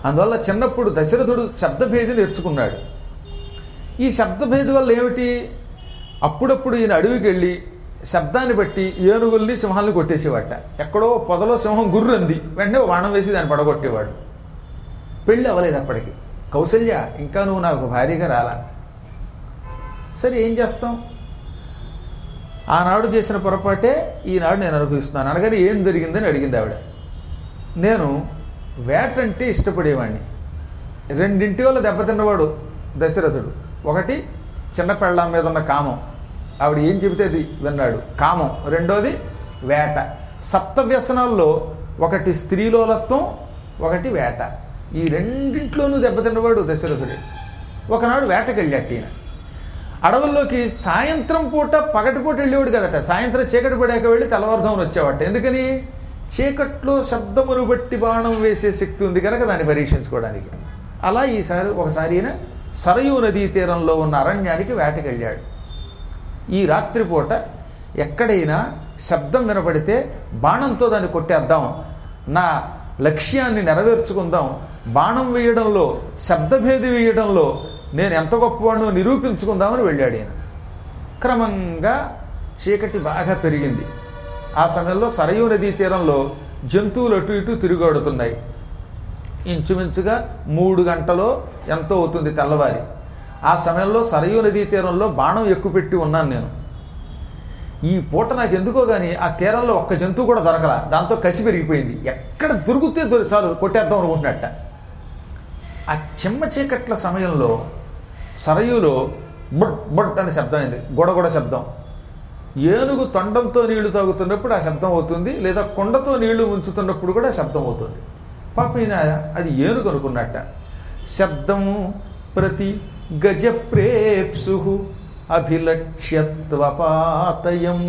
అందువల్ల చిన్నప్పుడు దశరథుడు శబ్దభేది నేర్చుకున్నాడు. ఈ శబ్దభేది వల్ల ఏమిటి, అప్పుడప్పుడు ఈయన అడవికి వెళ్ళి శబ్దాన్ని బట్టి ఏనుగుల్ని సింహాలను కొట్టేసేవాట. ఎక్కడో పొదలో సింహం గుర్రంది, వెంటనే బాణం వేసి దాన్ని పడగొట్టేవాడు. పెళ్ళి అవ్వలేదు అప్పటికి. కౌసల్య, ఇంకా నువ్వు నాకు భారీగా రాలా. సరే ఏం చేస్తాం, ఆనాడు చేసిన పొరపాటే ఈనాడు నేను అనుభవిస్తున్నాను. అనగానే ఏం జరిగిందని అడిగింది ఆవిడ. నేను వేటంటే ఇష్టపడేవాడిని. రెండింటి వల్ల దెబ్బతిన్నవాడు దశరథుడు. ఒకటి చిన్న పెళ్ళాం మీద ఉన్న కామం, ఆవిడ ఏం చెబితే అది విన్నాడు, కామం. రెండోది వేట. సప్తవ్యసనాల్లో ఒకటి స్త్రీలోలత్వం, ఒకటి వేట. ఈ రెండింట్లోనూ దెబ్బతిన్నవాడు దశరథుడే. ఒకనాడు వేటకి వెళ్ళాడు ఈయన. అడవుల్లోకి సాయంత్రం పూట, పగటిపూట వెళ్ళేవాడు కదట. సాయంత్రం చీకటి పడాక వెళ్ళి తెల్లవారుజామున వచ్చేవాట. ఎందుకని? చీకట్లో శబ్దమును బట్టి బాణం వేసే శక్తి ఉంది కనుక దాన్ని పరీక్షించుకోవడానికి. అలా ఒకసారి ఈయన సరయూ నదీ తీరంలో ఉన్న అరణ్యానికి వేటకి వెళ్ళాడు. ఈ రాత్రిపూట ఎక్కడైనా శబ్దం వినపడితే బాణంతో దాన్ని కొట్టేద్దాం, నా లక్ష్యాన్ని నెరవేర్చుకుందాం, బాణం వేయడంలో, శబ్దభేది వేయడంలో నేను ఎంత గొప్పవాడినో నిరూపించుకుందామని వెళ్ళాడు ఈయన. క్రమంగా చీకటి బాగా పెరిగింది. ఆ సమయంలో సరయూ నదీ తీరంలో జంతువులు అటు ఇటు తిరుగాడుతున్నాయి. ఇంచుమించుగా 3 గంటలో ఎంతో అవుతుంది తెల్లవారి. ఆ సమయంలో సరయూ నదీ తీరంలో బాణం ఎక్కుపెట్టి ఉన్నాను నేను. ఈ పూట నాకు ఎందుకో కానీ ఆ తీరంలో ఒక్క జంతువు కూడా దొరకలా. దాంతో కసి పెరిగిపోయింది. ఎక్కడ దొరికితే చాలు కొట్టేద్దాం అనుకుంటున్నట్ట. ఆ చెమ్మ చీకట్ల సమయంలో సరయూలో బొడ్ బొడ్ అనే శబ్దం అయింది, గొడగొడ శబ్దం. ఏనుగు తొండంతో నీళ్లు తాగుతున్నప్పుడు ఆ శబ్దం అవుతుంది, లేదా కొండతో నీళ్లు ముంచుతున్నప్పుడు కూడా శబ్దం అవుతుంది. పాప ఈయన అది ఏనుగు అనుకున్నట్ట. శబ్దం ప్రతి గజప్రేప్సు అభిలక్ష్యత్వపాతయం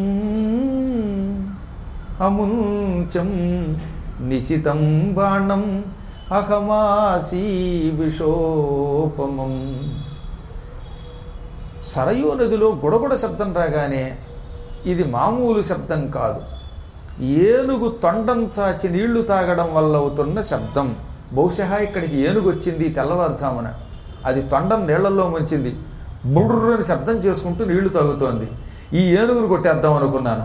అముంచం నిశితం బాణం అహమాసీ విషోపమం. సరయూ నదిలో గుడగుడ శబ్దం రాగానే ఇది మామూలు శబ్దం కాదు, ఏనుగు తొండం చాచి నీళ్లు తాగడం వల్ల అవుతున్న శబ్దం. బహుశా ఇక్కడికి ఏనుగు వచ్చింది తెల్లవారుజామున, అది తొండం నీళ్లలో ముంచింది, బుర్రని శబ్దం చేసుకుంటూ నీళ్లు తాగుతోంది. ఈ ఏనుగును కొట్టేద్దాం అనుకున్నాను.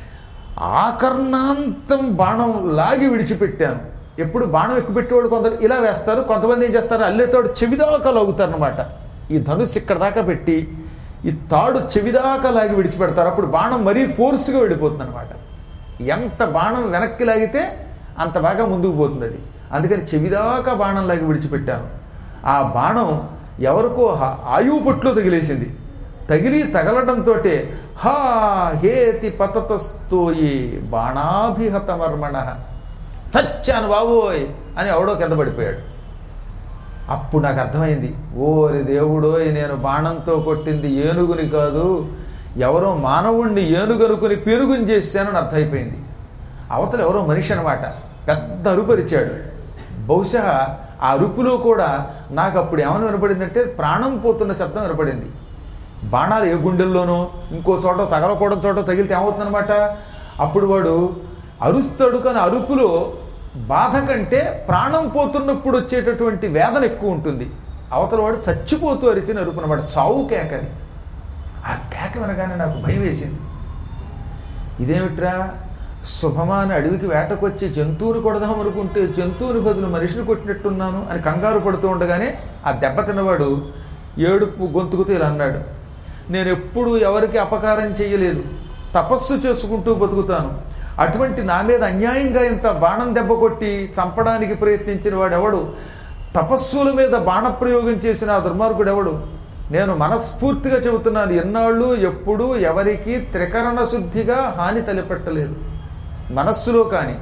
ఆకర్ణాంతం బాణం లాగి విడిచిపెట్టాను. ఎప్పుడు బాణం ఎక్కుపెట్టేవాడు కొందరు ఇలా వేస్తారు, కొంతమంది ఏం చేస్తారు, అల్లేతాడు చెవిదాకా లాగుతారు అనమాట. ఈ ధనుస్సు ఇక్కడ దాకా పెట్టి ఈ తాడు చెవిదాకా లాగి విడిచిపెడతారు. అప్పుడు బాణం మరీ ఫోర్స్గా వెళ్ళిపోతుంది అనమాట. ఎంత బాణం వెనక్కి లాగితే అంత బాగా ముందుకు పోతుంది అది. అందుకని చెవిదాకా బాణం లాగి విడిచిపెట్టాను. ఆ బాణం ఎవరికో ఆయువు పొట్లో తగిలేసింది. తగలడంతో హా హేతి పతతస్తోయి బాణాభిహతమర్మణ, చచ్చాను బాబోయ్ అని ఎవడో కింద పడిపోయాడు. అప్పుడు నాకు అర్థమైంది, ఓరి దేవుడోయ్, నేను బాణంతో కొట్టింది ఏనుగుని కాదు, ఎవరో మానవుణ్ణి ఏనుగనుకుని పెనుగుని చేశానని అర్థమైపోయింది. అవతల ఎవరో మనిషి అనమాట. పెద్ద అరుపరిచాడు. బహుశా ఆ అరుపులో కూడా నాకు అప్పుడు ఏమని వినపడిందంటే ప్రాణం పోతున్న శబ్దం వినపడింది. బాణాలు ఏ గుండెల్లోనో ఇంకో చోట తగలకూడని చోట తగిలితే ఏమవుతుందనమాట. అప్పుడు వాడు అరుస్తాడు, కానీ అరుపులో బాధ కంటే ప్రాణం పోతున్నప్పుడు వచ్చేటటువంటి వేదన ఎక్కువ ఉంటుంది. అవతల వాడు చచ్చిపోతూ అరిచిన అరుపు అనమాట, చావు కేక అది. ఆ కేక వినగానే నాకు భయం వేసింది. ఇదేమిట్రా, శుభమాని అడవికి వేటకొచ్చి జంతువుని కొడదాం అనుకుంటే జంతువుని బదులు మనిషిని కొట్టినట్టున్నాను అని కంగారు పడుతూ ఉండగానే ఆ దెబ్బ తిన్నవాడు ఏడుపు గొంతుకుతూ ఇలా అన్నాడు, నేను ఎప్పుడూ ఎవరికి అపకారం చేయలేదు, తపస్సు చేసుకుంటూ బతుకుతాను. అటువంటి నా మీద అన్యాయంగా ఇంత బాణం దెబ్బ కొట్టి చంపడానికి ప్రయత్నించిన వాడెవడు, తపస్సుల మీద బాణప్రయోగం చేసిన ఆ దుర్మార్గుడు ఎవడు? నేను మనస్ఫూర్తిగా చెబుతున్నాను, ఎన్నాళ్ళు ఎప్పుడూ ఎవరికి త్రికరణ శుద్ధిగా హాని తలపెట్టలేదు. మనస్సులో కానీ,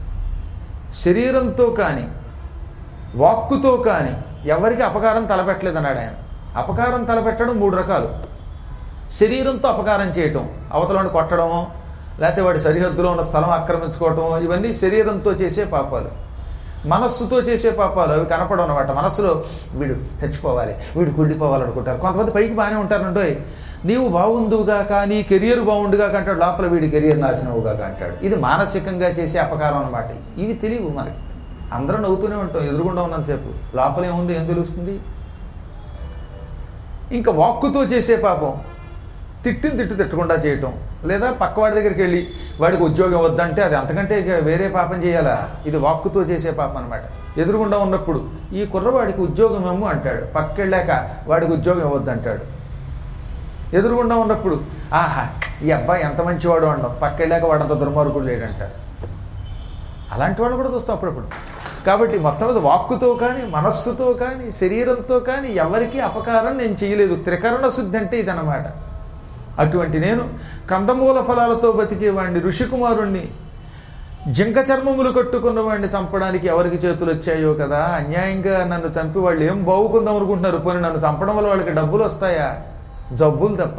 శరీరంతో కానీ, వాక్కుతో కానీ ఎవరికి అపకారం తలపెట్టలేదు అన్నాడు ఆయన. అపకారం తలపెట్టడం 3 రకాలు. శరీరంతో అపకారం చేయటం, అవతలని కొట్టడమో, లేకపోతే వాడి సరిహద్దులో ఉన్న స్థలం ఆక్రమించుకోవటమో, ఇవన్నీ శరీరంతో చేసే పాపాలు. మనస్సుతో చేసే పాపాలు అవి కనపడవు అన్నమాట. మనస్సులో వీడు చచ్చిపోవాలి, వీడు కుళ్ళిపోవాలనుకుంటారు. కొంతమంది పైకి బాగానే ఉంటారంటే, నీవు బాగుందువుగాక, నీ కెరియర్ బాగుండుగాక అంటాడు, లోపల వీడి కెరియర్ నాశనవుగాక అంటాడు. ఇది మానసికంగా చేసే అపకారం అన్నమాట. ఇవి తెలియవు మనకి. అందరం నవ్వుతూనే ఉంటాం ఎదురుగుండా ఉన్నంతసేపు, లోపల ఏముంది ఏం తెలుస్తుంది. ఇంకా వాక్కుతో చేసే పాపం తిట్టకుండా చేయటం, లేదా పక్కవాడి దగ్గరికి వెళ్ళి వాడికి ఉద్యోగం వద్దంటే అది అంతకంటే ఇక వేరే పాపం చేయాలా. ఇది వాక్కుతో చేసే పాపం అనమాట. ఎదురుగుండా ఉన్నప్పుడు ఈ కుర్రవాడికి ఉద్యోగం ఏమో అంటాడు, పక్కెళ్ళాక వాడికి ఉద్యోగం ఇవ్వద్దంటాడు. ఎదురుగుండా ఉన్నప్పుడు ఆహా ఈ అబ్బాయి ఎంత మంచివాడు అనడం, పక్కెళ్ళాక వాడంత దుర్మార్గుడు లేడంటాడు. అలాంటి వాళ్ళు కూడా చూస్తాం అప్పుడప్పుడు. కాబట్టి మొత్తం మీద వాక్కుతో కానీ మనస్సుతో కానీ శరీరంతో కానీ ఎవరికీ అపకారం నేను చేయలేదు. త్రికరణ శుద్ధి అంటే ఇదన్నమాట. అటువంటి నేను కందమూల ఫలాలతో బతికేవాడిని, ఋషికుమారుణ్ణి, జింక చర్మములు కట్టుకున్న వాడిని చంపడానికి ఎవరికి చేతులు వచ్చాయో కదా. అన్యాయంగా నన్ను చంపి వాళ్ళు ఏం బాగుకుందాం అనుకుంటున్నారు. పోనీ నన్ను చంపడం వల్ల వాళ్ళకి డబ్బులు వస్తాయా? జబ్బులు తప్ప.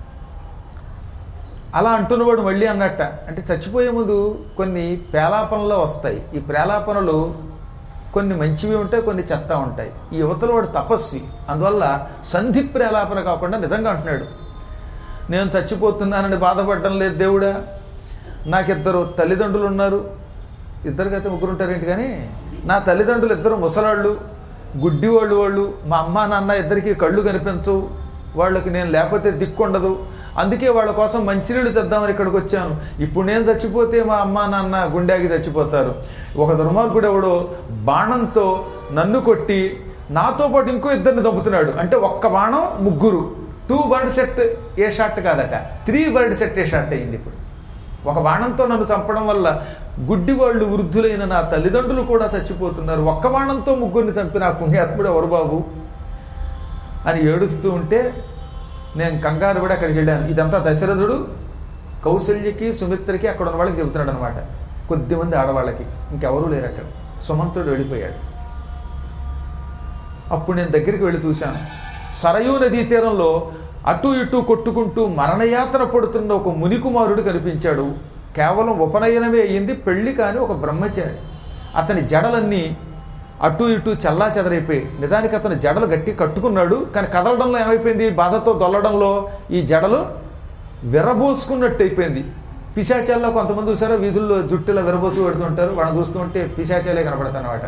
అలా అంటున్నవాడు మళ్ళీ అన్నట్ట, అంటే చచ్చిపోయే ముందు కొన్ని ప్రేలాపనలు వస్తాయి. ఈ ప్రేలాపనలు కొన్ని మంచివి ఉంటాయి, కొన్ని చెత్త ఉంటాయి. ఈ యువతల వాడు తపస్వి, అందువల్ల సంధి ప్రేలాపన కాకుండా నిజంగా అంటున్నాడు, నేను చచ్చిపోతున్నానని బాధపడడం లేదు దేవుడా. నాకిద్దరు తల్లిదండ్రులు ఉన్నారు, ఇద్దరికైతే ముగ్గురు ఉంటారేంటి, కానీ నా తల్లిదండ్రులు ఇద్దరు ముసలాళ్ళు, గుడ్డివాళ్ళు. వాళ్ళు మా అమ్మ నాన్న ఇద్దరికి కళ్ళు కనిపించవు, వాళ్ళకి నేను లేకపోతే దిక్కుండదు. అందుకే వాళ్ళ కోసం మంచినీళ్ళు తెద్దామని ఇక్కడికి వచ్చాను. ఇప్పుడు నేను చచ్చిపోతే మా అమ్మ నాన్న గుండెకి చచ్చిపోతారు. ఒక దుర్మార్గుడు ఎవడో బాణంతో నన్ను కొట్టి నాతో పాటు ఇంకో ఇద్దరిని చంపుతున్నాడు. అంటే ఒక్క బాణం ముగ్గురు, 2 బర్డ్ సెట్ ఏ షాట్ కాదట, 3 బర్డ్ సెట్ ఏ షాట్ అయింది. ఇప్పుడు ఒక బాణంతో నన్ను చంపడం వల్ల గుడ్డి వాళ్ళు వృద్ధులైన నా తల్లిదండ్రులు కూడా చచ్చిపోతున్నారు. ఒక్క బాణంతో ముగ్గురిని చంపిన ఆ పుణ్యాత్ముడు ఎవరు బాబు అని ఏడుస్తూ ఉంటే నేను కంగారు కూడా అక్కడికి వెళ్ళాను. ఇదంతా దశరథుడు కౌసల్యకి సుమిత్రకి అక్కడ ఉన్న వాళ్ళకి చెబుతున్నాడు అనమాట. కొద్దిమంది ఆడవాళ్ళకి, ఇంకెవరూ లేరు అక్కడ. సుమంతుడు వెళ్ళిపోయాడు. అప్పుడు నేను దగ్గరికి వెళ్ళి చూశాను. సరయూ నదీ తీరంలో అటు ఇటు కొట్టుకుంటూ మరణయాతన పడుతున్న ఒక మునికుమారుడు కనిపించాడు. కేవలం ఉపనయనమే అయ్యింది, పెళ్లి కాని ఒక బ్రహ్మచారి. అతని జడలన్నీ అటు ఇటు చల్లా చెదరైపోయి, నిజానికి అతను జడలు గట్టి కట్టుకున్నాడు, కానీ కదలడంలో ఏమైపోయింది, బాధతో దొల్లడంలో ఈ జడలు విరబోసుకున్నట్టు అయిపోయింది. పిశాచాల్లో కొంతమంది చూసారో వీధుల్లో జుట్టులో విరబోసు పెడుతుంటారు, వాళ్ళని చూస్తూ ఉంటే పిశాచాలే కనపడతాయి అన్నమాట.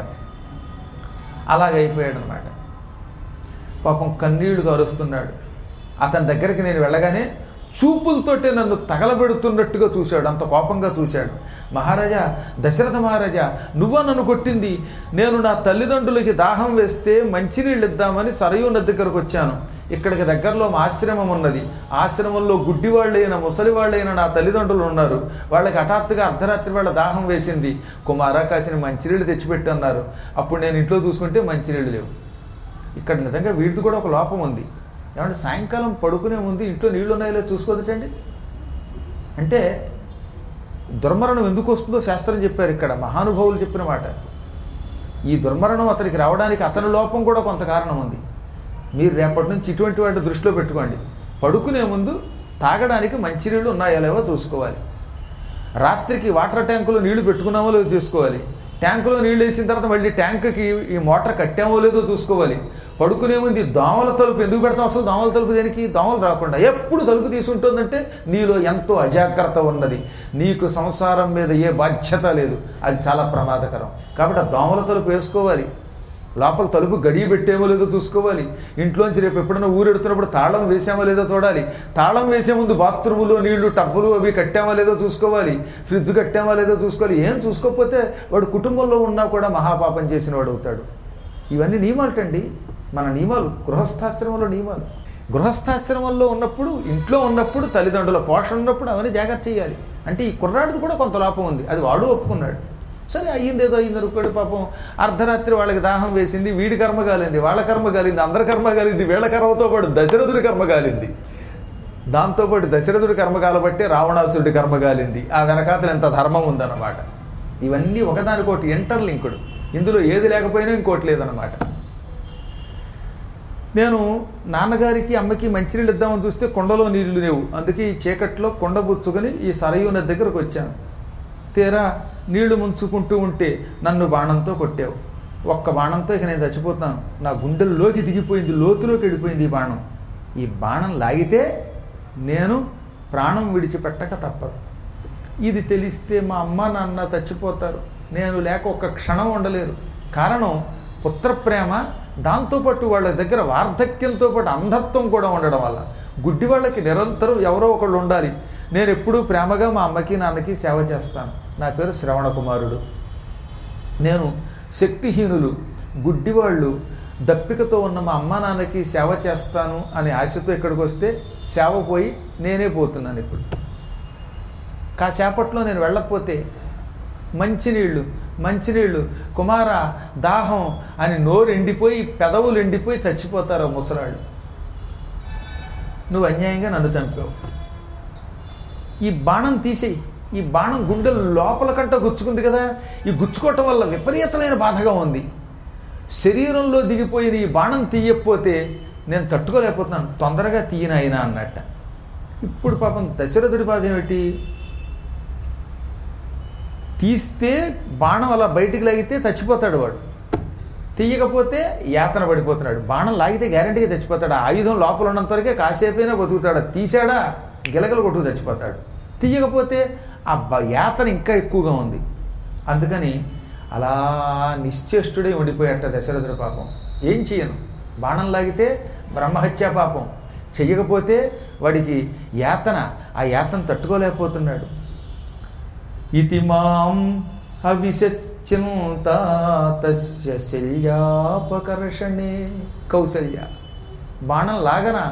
అలాగైపోయాడు అనమాట. పాపం కన్నీళ్లు కారుస్తున్నాడు. అతని దగ్గరికి నేను వెళ్ళగానే చూపులతోటే నన్ను తగలబెడుతున్నట్టుగా చూశాడు, అంత కోపంగా చూశాడు. మహారాజా, దశరథ మహారాజా, నువ్వా నన్ను కొట్టింది? నేను నా తల్లిదండ్రులకి దాహం వేస్తే మంచినీళ్ళు ఇద్దామని సరయూ నది దగ్గరకు వచ్చాను. ఇక్కడికి దగ్గరలో మా ఆశ్రమం ఉన్నది. ఆశ్రమంలో గుడ్డివాళ్ళైన ముసలివాళ్ళైన నా తల్లిదండ్రులు ఉన్నారు. వాళ్ళకి హఠాత్తుగా అర్ధరాత్రి వాళ్ళ దాహం వేసింది. కుమారా కాసిన మంచినీళ్ళు తెచ్చిపెట్టి అన్నారు. అప్పుడు నేను ఇంట్లో చూసుకుంటే మంచినీళ్ళు లేవు. ఇక్కడ నిజంగా వీటిది కూడా ఒక లోపం ఉంది. ఏమంటే సాయంకాలం పడుకునే ముందు ఇంట్లో నీళ్లు ఉన్నాయో చూసుకోదటండి. అంటే దుర్మరణం ఎందుకు వస్తుందో శాస్త్రం చెప్పారు ఇక్కడ, మహానుభావులు చెప్పిన మాట. ఈ దుర్మరణం అతనికి రావడానికి అతని లోపం కూడా కొంత కారణం ఉంది. మీరు రేపటి నుంచి ఇటువంటి వాటి దృష్టిలో పెట్టుకోండి. పడుకునే ముందు తాగడానికి మంచినీళ్ళు ఉన్నాయో లేవో చూసుకోవాలి. రాత్రికి వాటర్ ట్యాంకులో నీళ్లు పెట్టుకున్నామో లేదో చూసుకోవాలి. ట్యాంకులో నీళ్ళు వేసిన తర్వాత మళ్ళీ ట్యాంకుకి ఈ మోటార్ కట్టామో లేదో చూసుకోవాలి. పడుకునే ముందు దోమల తలుపు ఎందుకు పెడతాం? అసలు దోమల తలుపు దేనికి? దోమలు రాకుండా. ఎప్పుడు తలుపు తీసుంటుందంటే నీలో ఎంతో అజాగ్రత్త ఉన్నది, నీకు సంసారం మీద ఏ బాధ్యత లేదు, అది చాలా ప్రమాదకరం. కాబట్టి ఆ దోమల తలుపు వేసుకోవాలి. లోపల తలుపు గడియ పెట్టేమో లేదో చూసుకోవాలి. ఇంట్లోంచి రేపు ఎప్పుడైనా ఊరెడుతున్నప్పుడు తాళం వేసామో లేదో చూడాలి. తాళం వేసే ముందు బాత్రూములో నీళ్లు టబ్బులు అవి కట్టామో లేదో చూసుకోవాలి. ఫ్రిడ్జ్ కట్టామో లేదో చూసుకోవాలి. ఏం చూసుకోకపోతే వాడు కుటుంబంలో ఉన్నా కూడా మహాపాపం చేసిన వాడు అవుతాడు. ఇవన్నీ నియమాలటండి, మన నియమాలు, గృహస్థాశ్రమంలో నియమాలు. గృహస్థాశ్రమంలో ఉన్నప్పుడు, ఇంట్లో ఉన్నప్పుడు, తల్లిదండ్రుల పోషణ ఉన్నప్పుడు అవన్నీ జాగ్రత్త చేయాలి. అంటే ఈ కుర్రాడిది కూడా కొంత లోపం ఉంది, అది వాడు ఒప్పుకున్నాడు. సరే అయ్యిందేదో అయ్యింది అనుకోడు. పాపం అర్ధరాత్రి వాళ్ళకి దాహం వేసింది, వీడి కర్మ కాలింది, వాళ్ళ కర్మ కాలింది, అందరి కర్మ కాలింది, వీళ్ళ కర్మతో పాటు దశరథుడి కర్మ కాలింది. దాంతోపాటు దశరథుడి కర్మ కాలబట్టే రావణాసురుడి కర్మ కాలింది. ఆ వెనకాతలు ఎంత ధర్మం ఉందన్నమాట. ఇవన్నీ ఒకదానికోటి ఇంటర్లింకుడు. ఇందులో ఏది లేకపోయినా ఇంకోటి లేదన్నమాట. నేను నాన్నగారికి అమ్మకి మంచినీళ్ళు ఇద్దామని చూస్తే కొండలో నీళ్లు లేవు. అందుకే ఈ చీకట్లో కొండ పుచ్చుకొని ఈ సరయూ నది దగ్గరకు వచ్చాను. తీరా నీళ్లు ముంచుకుంటూ ఉంటే నన్ను బాణంతో కొట్టావు. ఒక్క బాణంతో ఇక నేను చచ్చిపోతాను. నా గుండెల్లోకి దిగిపోయింది, లోతులోకి వెళ్ళిపోయింది ఈ బాణం. ఈ బాణం లాగితే నేను ప్రాణం విడిచిపెట్టక తప్పదు. ఇది తెలిస్తే మా అమ్మ నాన్న చచ్చిపోతారు, నేను లేక ఒక్క క్షణం ఉండలేరు. కారణం పుత్రప్రేమ, దాంతోపాటు వాళ్ళ దగ్గర వార్ధక్యంతో పాటు అంధత్వం కూడా ఉండడం వల్ల. గుడ్డి వాళ్ళకి నిరంతరం ఎవరో ఒకళ్ళు ఉండాలి. నేను ఎప్పుడూ ప్రేమగా మా అమ్మకి నాన్నకి సేవ చేస్తాను. నా పేరు శ్రవణ కుమారుడు. నేను శక్తిహీనులు, గుడ్డివాళ్ళు, దప్పికతో ఉన్న మా అమ్మ నాన్నకి సేవ చేస్తాను అనే ఆశతో ఇక్కడికి వస్తే సేవ పోయి నేనే పోతున్నాను. ఇప్పుడు కాసేపట్లో నేను వెళ్ళకపోతే మంచినీళ్ళు కుమార దాహం అని నోరు ఎండిపోయి పెదవులు ఎండిపోయి చచ్చిపోతారు ముసలాళ్ళు. నువ్వు అన్యాయంగా నన్ను చంపావు, ఈ బాణం తీసేయి. ఈ బాణం గుండె లోపల కంట గుచ్చుకుంది కదా, ఈ గుచ్చుకోవటం వల్ల విపరీతమైన బాధగా ఉంది. శరీరంలో దిగిపోయిన ఈ బాణం తీయకపోతే నేను తట్టుకోలేకపోతున్నాను, తొందరగా తీయనైనా అన్నట్ట. ఇప్పుడు పాపం దశరథుడి బాధ ఏమిటి? తీస్తే బాణం అలా బయటికి లాగితే చచ్చిపోతాడు వాడు, తీయకపోతే యాతన పడిపోతున్నాడు. బాణం లాగితే గ్యారంటీగా చచ్చిపోతాడు. ఆ ఆయుధం లోపల ఉన్నంత వరకే కాసేపైనా బతుకుతాడు. తీసాడా గిలగలు కొట్టుకు చచ్చిపోతాడు. తీయకపోతే ఆ యాతన ఇంకా ఎక్కువగా ఉంది. అందుకని అలా నిశ్చేష్టుడే ఉండిపోయాట దశరథుడు. పాపం ఏం చేయను, బాణం లాగితే బ్రహ్మహత్యా పాపం, చెయ్యకపోతే వాడికి యాతన, ఆ యాతన తట్టుకోలేకపోతున్నాడు. ఇతి మాం అవిశచ్చింత తస్య శల్యాపకర్షణే. కౌసల్య బాణం లాగనా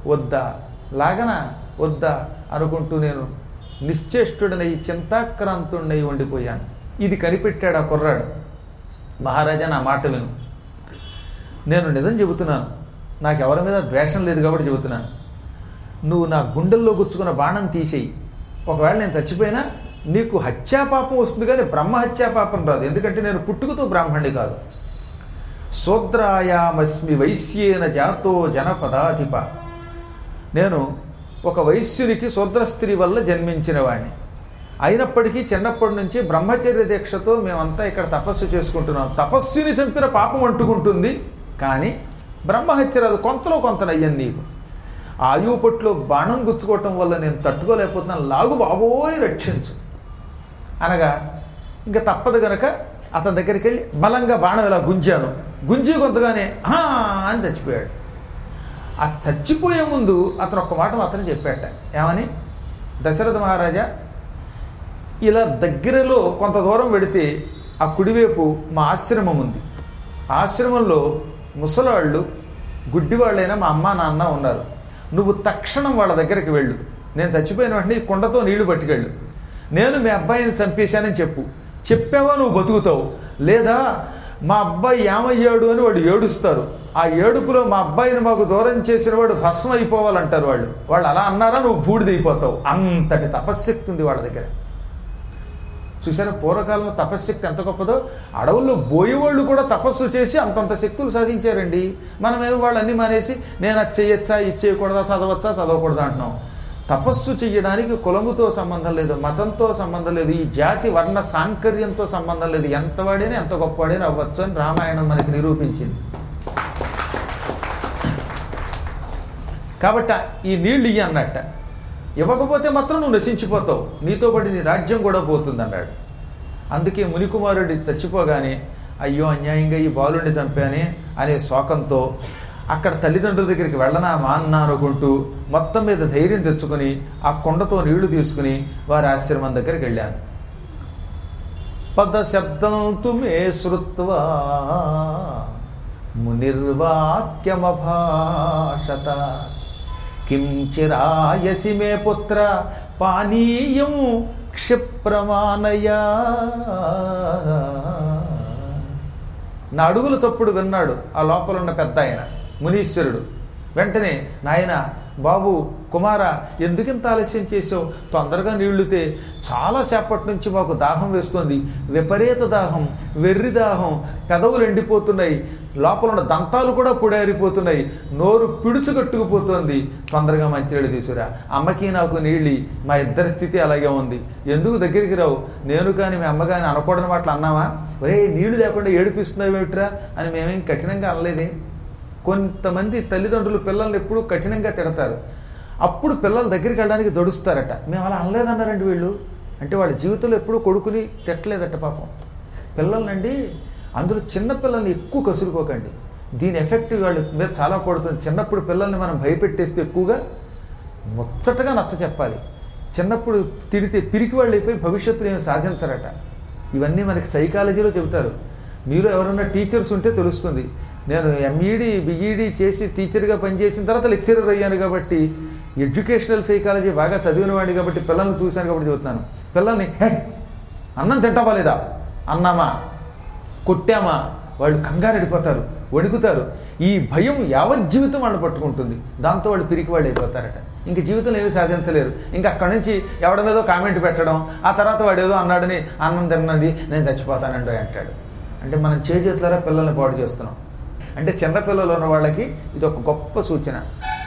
వద్దా అనుకుంటూ నేను నిశ్చేష్టుడనై చింతాక్రాంతుడనై ఉండిపోయాను. ఇది కనిపెట్టాడు ఆ కుర్రాడు. మహారాజా నా మాట విను, నేను నిజం చెబుతున్నాను, నాకెవరి మీద ద్వేషం లేదు కాబట్టి చెబుతున్నాను. నువ్వు నా గుండెల్లో గుచ్చుకున్న బాణం తీసేయి. ఒకవేళ నేను చచ్చిపోయినా నీకు హత్యాపాపం వస్తుంది కానీ బ్రహ్మహత్యాపాపం రాదు. ఎందుకంటే నేను పుట్టుకతో బ్రాహ్మణుడి కాదు. శూద్రాయామస్మి వైశ్యేన జాతో జనపదాధిప. నేను ఒక వైశ్యునికి శూద్ర స్త్రీ వల్ల జన్మించిన వాడిని. అయినప్పటికీ చిన్నప్పటి నుంచి బ్రహ్మచర్య దీక్షతో మేమంతా ఇక్కడ తపస్సు చేసుకుంటున్నాం. తపస్సుని చంపిన పాపం అంటుకుంటుంది కానీ బ్రహ్మహత్య రాదు. కొంతలో కొంతనయ్యాను నీకు. ఆయుపట్లో బాణం గుచ్చుకోవటం వల్ల నేను తట్టుకోలేకపోతున్నాను, లాగు బాబోయ్ రక్షించు అనగా ఇంకా తప్పదు గనక అతని దగ్గరికి వెళ్ళి బలంగా బాణం ఇలా గుంజాను. గుంజి కొంతగానే అని చచ్చిపోయాడు. ఆ చచ్చిపోయే ముందు అతను ఒక్క మాట మాత్రం చెప్పాట. ఏమని? దశరథ మహారాజా, ఇలా దగ్గరలో కొంత దూరం వెడితే ఆ కుడివైపు మా ఆశ్రమం ఉంది. ఆశ్రమంలో ముసలాళ్ళు, గుడ్డివాళ్ళైనా మా అమ్మ నాన్న ఉన్నారు. నువ్వు తక్షణం వాళ్ళ దగ్గరికి వెళ్ళు. నేను చచ్చిపోయిన వెంటనే ఈ కుండతో నీళ్లు పట్టుకెళ్ళు. నేను మీ అబ్బాయిని చంపేశానని చెప్పు. చెప్పావా నువ్వు బతుకుతావు, లేదా మా అబ్బాయి ఏమయ్యాడు అని వాళ్ళు ఏడుస్తారు. ఆ ఏడుపులో మా అబ్బాయిని మాకు దూరం చేసిన వాడు భస్మం అయిపోవాలంటారు వాళ్ళు. వాళ్ళు అలా అన్నారా నువ్వు బూడిదైపోతావు. అంతటి తపశ్శక్తి ఉంది వాళ్ళ దగ్గర. చూసారా పూర్వకాలంలో తపశ్శక్తి ఎంత గొప్పదో. అడవుల్లో బోయేవాళ్ళు కూడా తపస్సు చేసి అంతంత శక్తులు సాధించారండి. మనమేమో వాళ్ళన్నీ మానేసి నేను అది చేయొచ్చా, ఇది చేయకూడదా, చదవచ్చా, చదవకూడదా అంటున్నాం. తపస్సు చెయ్యడానికి కులముతో సంబంధం లేదు, మతంతో సంబంధం లేదు, ఈ జాతి వర్ణ సాంకర్యంతో సంబంధం లేదు. ఎంతవాడైనా ఎంత గొప్పవాడైనా అవ్వచ్చు అని రామాయణం మనకి నిరూపించింది. కాబట్టి ఈ నీళ్ళు ఇయ్యి అన్నట్ట. ఇవ్వకపోతే మాత్రం నువ్వు నశించిపోతావు, నీతో పాటు నీ రాజ్యం కూడా పోతుంది అన్నాడు. అందుకే మునికుమారుడి చచ్చిపోగానే అయ్యో అన్యాయంగా ఈ బాలుడిని చంపానే అనే శోకంతో అక్కడ తల్లిదండ్రుల దగ్గరికి వెళ్ళనా మాన్నా అనుకుంటూ మొత్తం మీద ధైర్యం తెచ్చుకుని ఆ కుండతో నీళ్లు తీసుకుని వారి ఆశ్రమం దగ్గరికి వెళ్ళాను. పద శబ్దం తుమే శ్రుత్వా మునిర్వాక్యమభాషత కిం చిరాయసి మే పుత్ర పానీయం క్షిప్రమానయా. నా అడుగుల చప్పుడు విన్నాడు ఆ లోపల ఉన్న పెద్ద ఆయన మునీశ్వరుడు. వెంటనే నాయన బాబు కుమార ఎందుకింత ఆలస్యం చేసావు, తొందరగా నీళ్లుతే చాలాసేపటి నుంచి మాకు దాహం వేస్తుంది, విపరీత దాహం, వెర్రి దాహం, పెదవులు ఎండిపోతున్నాయి, లోపల ఉన్న దంతాలు కూడా పొడారిపోతున్నాయి, నోరు పిడుచుకట్టుకుపోతుంది, తొందరగా మంచినీళ్ళు తీసుకురా, అమ్మకి నాకు నీళ్ళి, మా ఇద్దరి స్థితి అలాగే ఉంది, ఎందుకు దగ్గరికి రావు, నేను కానీ మీ అమ్మ కానీ అనకూడని మాటలు అన్నావా, ఒరే నీళ్లు లేకుండా ఏడిపిస్తున్నావేమిట్రా అని మేమేం కఠినంగా అనలేదే. కొంతమంది తల్లిదండ్రులు పిల్లల్ని ఎప్పుడూ కఠినంగా తిడతారు, అప్పుడు పిల్లల దగ్గరికి వెళ్ళడానికి దొడుస్తారట. మేము అలా అనలేదన్నారండి వీళ్ళు. అంటే వాళ్ళ జీవితంలో ఎప్పుడూ కొడుకుని తిట్టలేదట పాపం. పిల్లల్నండి, అందులో చిన్నపిల్లల్ని ఎక్కువ కసురుకోకండి. దీని ఎఫెక్ట్ వాళ్ళ మీద చాలా పడుతుంది. చిన్నప్పుడు పిల్లల్ని మనం భయపెట్టేస్తే ఎక్కువగా ముచ్చటగా నచ్చ చెప్పాలి. చిన్నప్పుడు తిడితే పిరికి వాళ్ళు అయిపోయి భవిష్యత్తులో ఏమి సాధించరట. ఇవన్నీ మనకి సైకాలజీలో చెబుతారు. మీలో ఎవరైనా టీచర్స్ ఉంటే తెలుస్తుంది. నేను ఎంఈడి బిఈడి చేసి టీచర్గా పనిచేసిన తర్వాత లెక్చరర్ అయ్యాను కాబట్టి ఎడ్యుకేషనల్ సైకాలజీ బాగా చదివిన వాడిని కాబట్టి పిల్లల్ని చూశాను కాబట్టి చెబుతున్నాను. పిల్లల్ని అన్నం తింటావా లేదా అన్నామా కొట్టామా వాళ్ళు కంగారు అడిపోతారు, వణుకుతారు. ఈ భయం యావజ్జీవితం వాళ్ళు పట్టుకుంటుంది. దాంతో వాళ్ళు పిరికి వాళ్ళు అయిపోతారట. ఇంక జీవితంలో ఏమీ సాధించలేరు. ఇంకా అక్కడి నుంచి ఎవడ మీదో కామెంట్ పెట్టడం, ఆ తర్వాత వాడు ఏదో అన్నాడని అన్నం తినండి నేను చచ్చిపోతానండి అంటాడు. అంటే మనం చేతులారా పిల్లల్ని పాడు చేస్తున్నాం. అంటే చిన్నపిల్లలు ఉన్న వాళ్ళకి ఇది ఒక గొప్ప సూచన.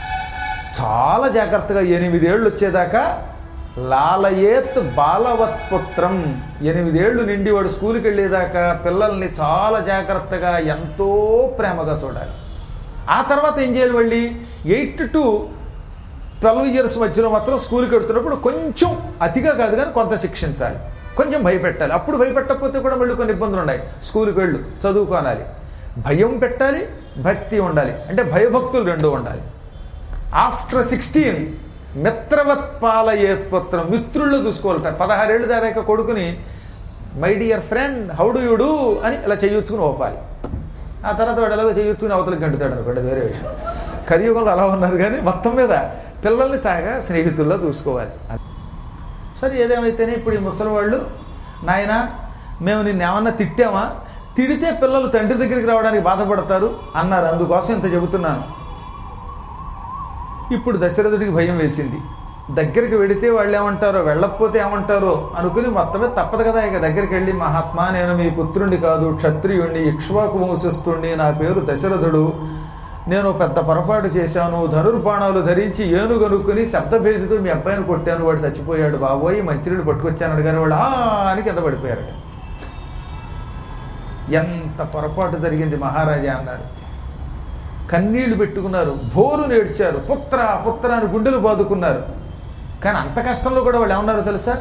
చాలా జాగ్రత్తగా 8 ఏళ్ళు వచ్చేదాకా లాలయేత్ బాలవత్పుత్రం, 8 ఏళ్ళు నిండి వాడు స్కూల్కి వెళ్ళేదాకా పిల్లల్ని చాలా జాగ్రత్తగా ఎంతో ప్రేమగా చూడాలి. ఆ తర్వాత ఏం చేయాలి, మళ్ళీ 8 to 12 years మధ్యలో మాత్రం స్కూల్కి వెళ్తున్నప్పుడు కొంచెం అతిగా కాదు కానీ కొంత శిక్షించాలి, కొంచెం భయపెట్టాలి. అప్పుడు భయపెట్టకపోతే కూడా మళ్ళీ కొన్ని ఇబ్బందులు ఉన్నాయి. స్కూల్కి వెళ్ళు, చదువుకోనాలి, భయం పెట్టాలి, భక్తి ఉండాలి. అంటే భయభక్తులు రెండూ ఉండాలి. ఆఫ్టర్ 16 మిత్రవత్ పాలయేత్పుత్రం, మిత్రుల్లో చూసుకోవాలట. 16 ఏళ్ళు దాకా కొడుకుని my dear friend how do you do అని ఇలా చేయించుకుని ఓపాలి. ఆ తర్వాత వాడు ఎలాగో చేయించుకుని అవతలకి గంటుతాడు అనుకోండి, వేరే విషయం. కలియుగంలో అలా ఉన్నారు కానీ మొత్తం మీద పిల్లల్ని చాగా స్నేహితుల్లో చూసుకోవాలి. సరే, ఏదేమైతేనే ఇప్పుడు ఈ ముసలి వాళ్ళు, నాయన మేము నిన్ను ఏమన్నా తిట్టామా, తిడితే పిల్లలు తండ్రి దగ్గరికి రావడానికి బాధపడతారు అన్నారు, అందుకోసం ఇంత చెబుతున్నాను. ఇప్పుడు దశరథుడికి భయం వేసింది. దగ్గరికి వెడితే వాళ్ళు ఏమంటారో, వెళ్ళకపోతే ఏమంటారో అనుకుని మొత్తమే తప్పదు కదా ఇక దగ్గరికి వెళ్ళి, మహాత్మా నేను మీ పుత్రుణ్ణి కాదు, క్షత్రియుణ్ణి, ఇక్ష్వాకు వంశస్థుణ్ణి, నా పేరు దశరథుడు, నేను పెద్ద పొరపాటు చేశాను, ధనుర్బాణాలు ధరించి ఏనుగనుక్కుని శబ్దభేదితో మీ అబ్బాయిని కొట్టాను, వాడు చచ్చిపోయాడు బాబోయ్, మంచినీళ్ళు పట్టుకొచ్చాను కానీ వాడు అని కింద పడిపోయారట. ఎంత పొరపాటు జరిగింది మహారాజా అన్నారు. కన్నీళ్లు పెట్టుకున్నారు, భోరు నేడ్చారు, పుత్ర పుత్ర అని గుండెలు బాదుకున్నారు. కానీ అంత కష్టంలో కూడా వాళ్ళు ఏమన్నారో తెలుసా,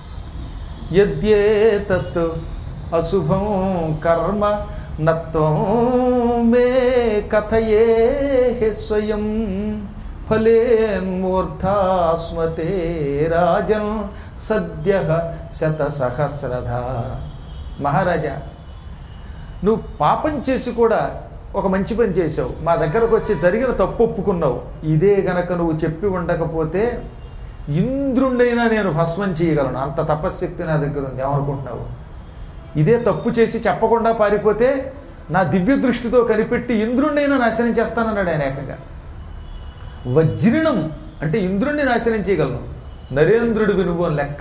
యద్యేతత్ అశుభం కర్మ నత్వం మే కథయే స్వయం ఫలేన్మూర్ధాస్మతే రాజన్ సద్య శతసహస్రధ. మహారాజా, నువ్వు పాపం చేసి కూడా ఒక మంచి పని చేసావు, మా దగ్గరకు వచ్చి జరిగిన తప్పు ఒప్పుకున్నావు. ఇదే గనక నువ్వు చెప్పి ఉండకపోతే ఇంద్రుణ్ణైనా నేను భస్మం చేయగలను, అంత తపశ్శక్తి నా దగ్గర ఉంది. ఏమనుకుంటున్నావు? ఇదే తప్పు చేసి చెప్పకుండా పారిపోతే నా దివ్య దృష్టితో కనిపెట్టి ఇంద్రుణ్ణైనా నాశనం చేస్తానన్నాడు ఆయన ఏకంగా. వజ్రిణం అంటే ఇంద్రుణ్ణి నాశనం చేయగలను, నరేంద్రుడివి నువ్వు అని లెక్క.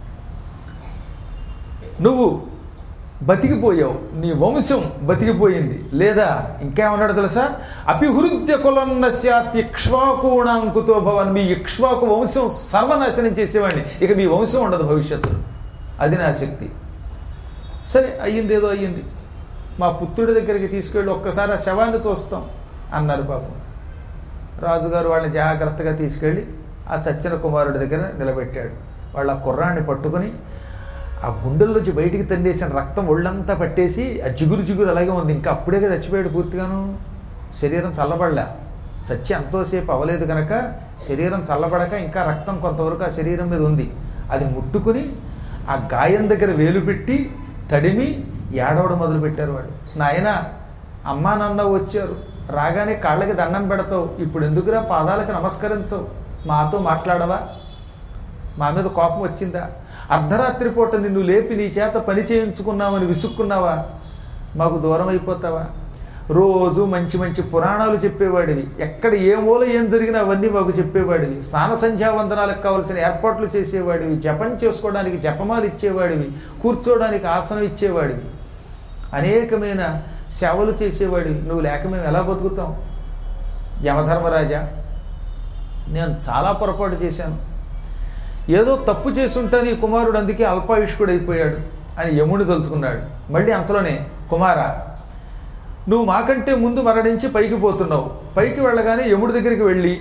నువ్వు బతికిపోయావు, నీ వంశం బతికిపోయింది. లేదా ఇంకేమన్నాడు తెలుసా, అపిహృత్య కులన్న స్యాత్ ఇక్ష్వాకుణాంకుతో భవన్, మీ ఇక్ష్వాకు వంశం సర్వనాశనం చేసేవాడిని, ఇక మీ వంశం ఉండదు భవిష్యత్తులో. అది నా శక్తి. సరే, అయ్యింది ఏదో అయ్యింది, మా పుత్రుడి దగ్గరికి తీసుకెళ్ళి ఒక్కసారి ఆ శవాన్ని చూస్తాం అన్నారు. పాపం రాజుగారు వాళ్ళని జాగ్రత్తగా తీసుకెళ్ళి ఆ చచ్చిన కుమారుడి దగ్గర నిలబెట్టాడు. వాళ్ళ కుర్రాన్ని పట్టుకుని ఆ గుండెల్లోంచి బయటికి తండేసిన రక్తం ఒళ్ళంతా పట్టేసి ఆ జిగురు జిగురు అలాగే ఉంది. ఇంకా అప్పుడే చచ్చిపోయాడు పూర్తిగాను. శరీరం చల్లబడలే, చచ్చి ఎంతోసేపు అవ్వలేదు కనుక శరీరం చల్లబడక ఇంకా రక్తం కొంతవరకు ఆ శరీరం మీద ఉంది. అది ముట్టుకుని ఆ గాయం దగ్గర వేలు పెట్టి తడిమి ఏడవడం మొదలుపెట్టారు వాళ్ళు. నాయన అమ్మా నాన్న వచ్చారు, రాగానే కాళ్ళకి దండం పెడతావు, ఇప్పుడు ఎందుకురా పాదాలకు నమస్కరించవు, మాతో మాట్లాడవా, మా మీద కోపం వచ్చిందా, అర్ధరాత్రి పూట నిన్ను లేపి నీ చేత పని చేయించుకున్నామని విసుక్కున్నావా, మాకు దూరం అయిపోతావా, రోజు మంచి మంచి పురాణాలు చెప్పేవాడివి, ఎక్కడ ఏ మూల ఏం జరిగినా అవన్నీ మాకు చెప్పేవాడివి, స్నాన సంధ్యావందనాలకు కావలసిన ఏర్పాట్లు చేసేవాడివి, జపం చేసుకోవడానికి జపమాలు ఇచ్చేవాడివి, కూర్చోవడానికి ఆసనం ఇచ్చేవాడివి, అనేకమైన సేవలు చేసేవాడివి, నువ్వు లేక మేము ఎలా బతుకుతాం? యమధర్మరాజా, నేను చాలా పొరపాటు చేశాను, ఏదో తప్పు చేసి ఉంటాను ఈ కుమారుడు, అందుకే అల్పాయుష్కుడు అయిపోయాడు అని యముడు తలుచుకున్నాడు. మళ్ళీ అంతలోనే, కుమారా నువ్వు మాకంటే ముందు మరణించి పైకి పోతున్నావు, పైకి వెళ్ళగానే యముడి దగ్గరికి వెళ్ళి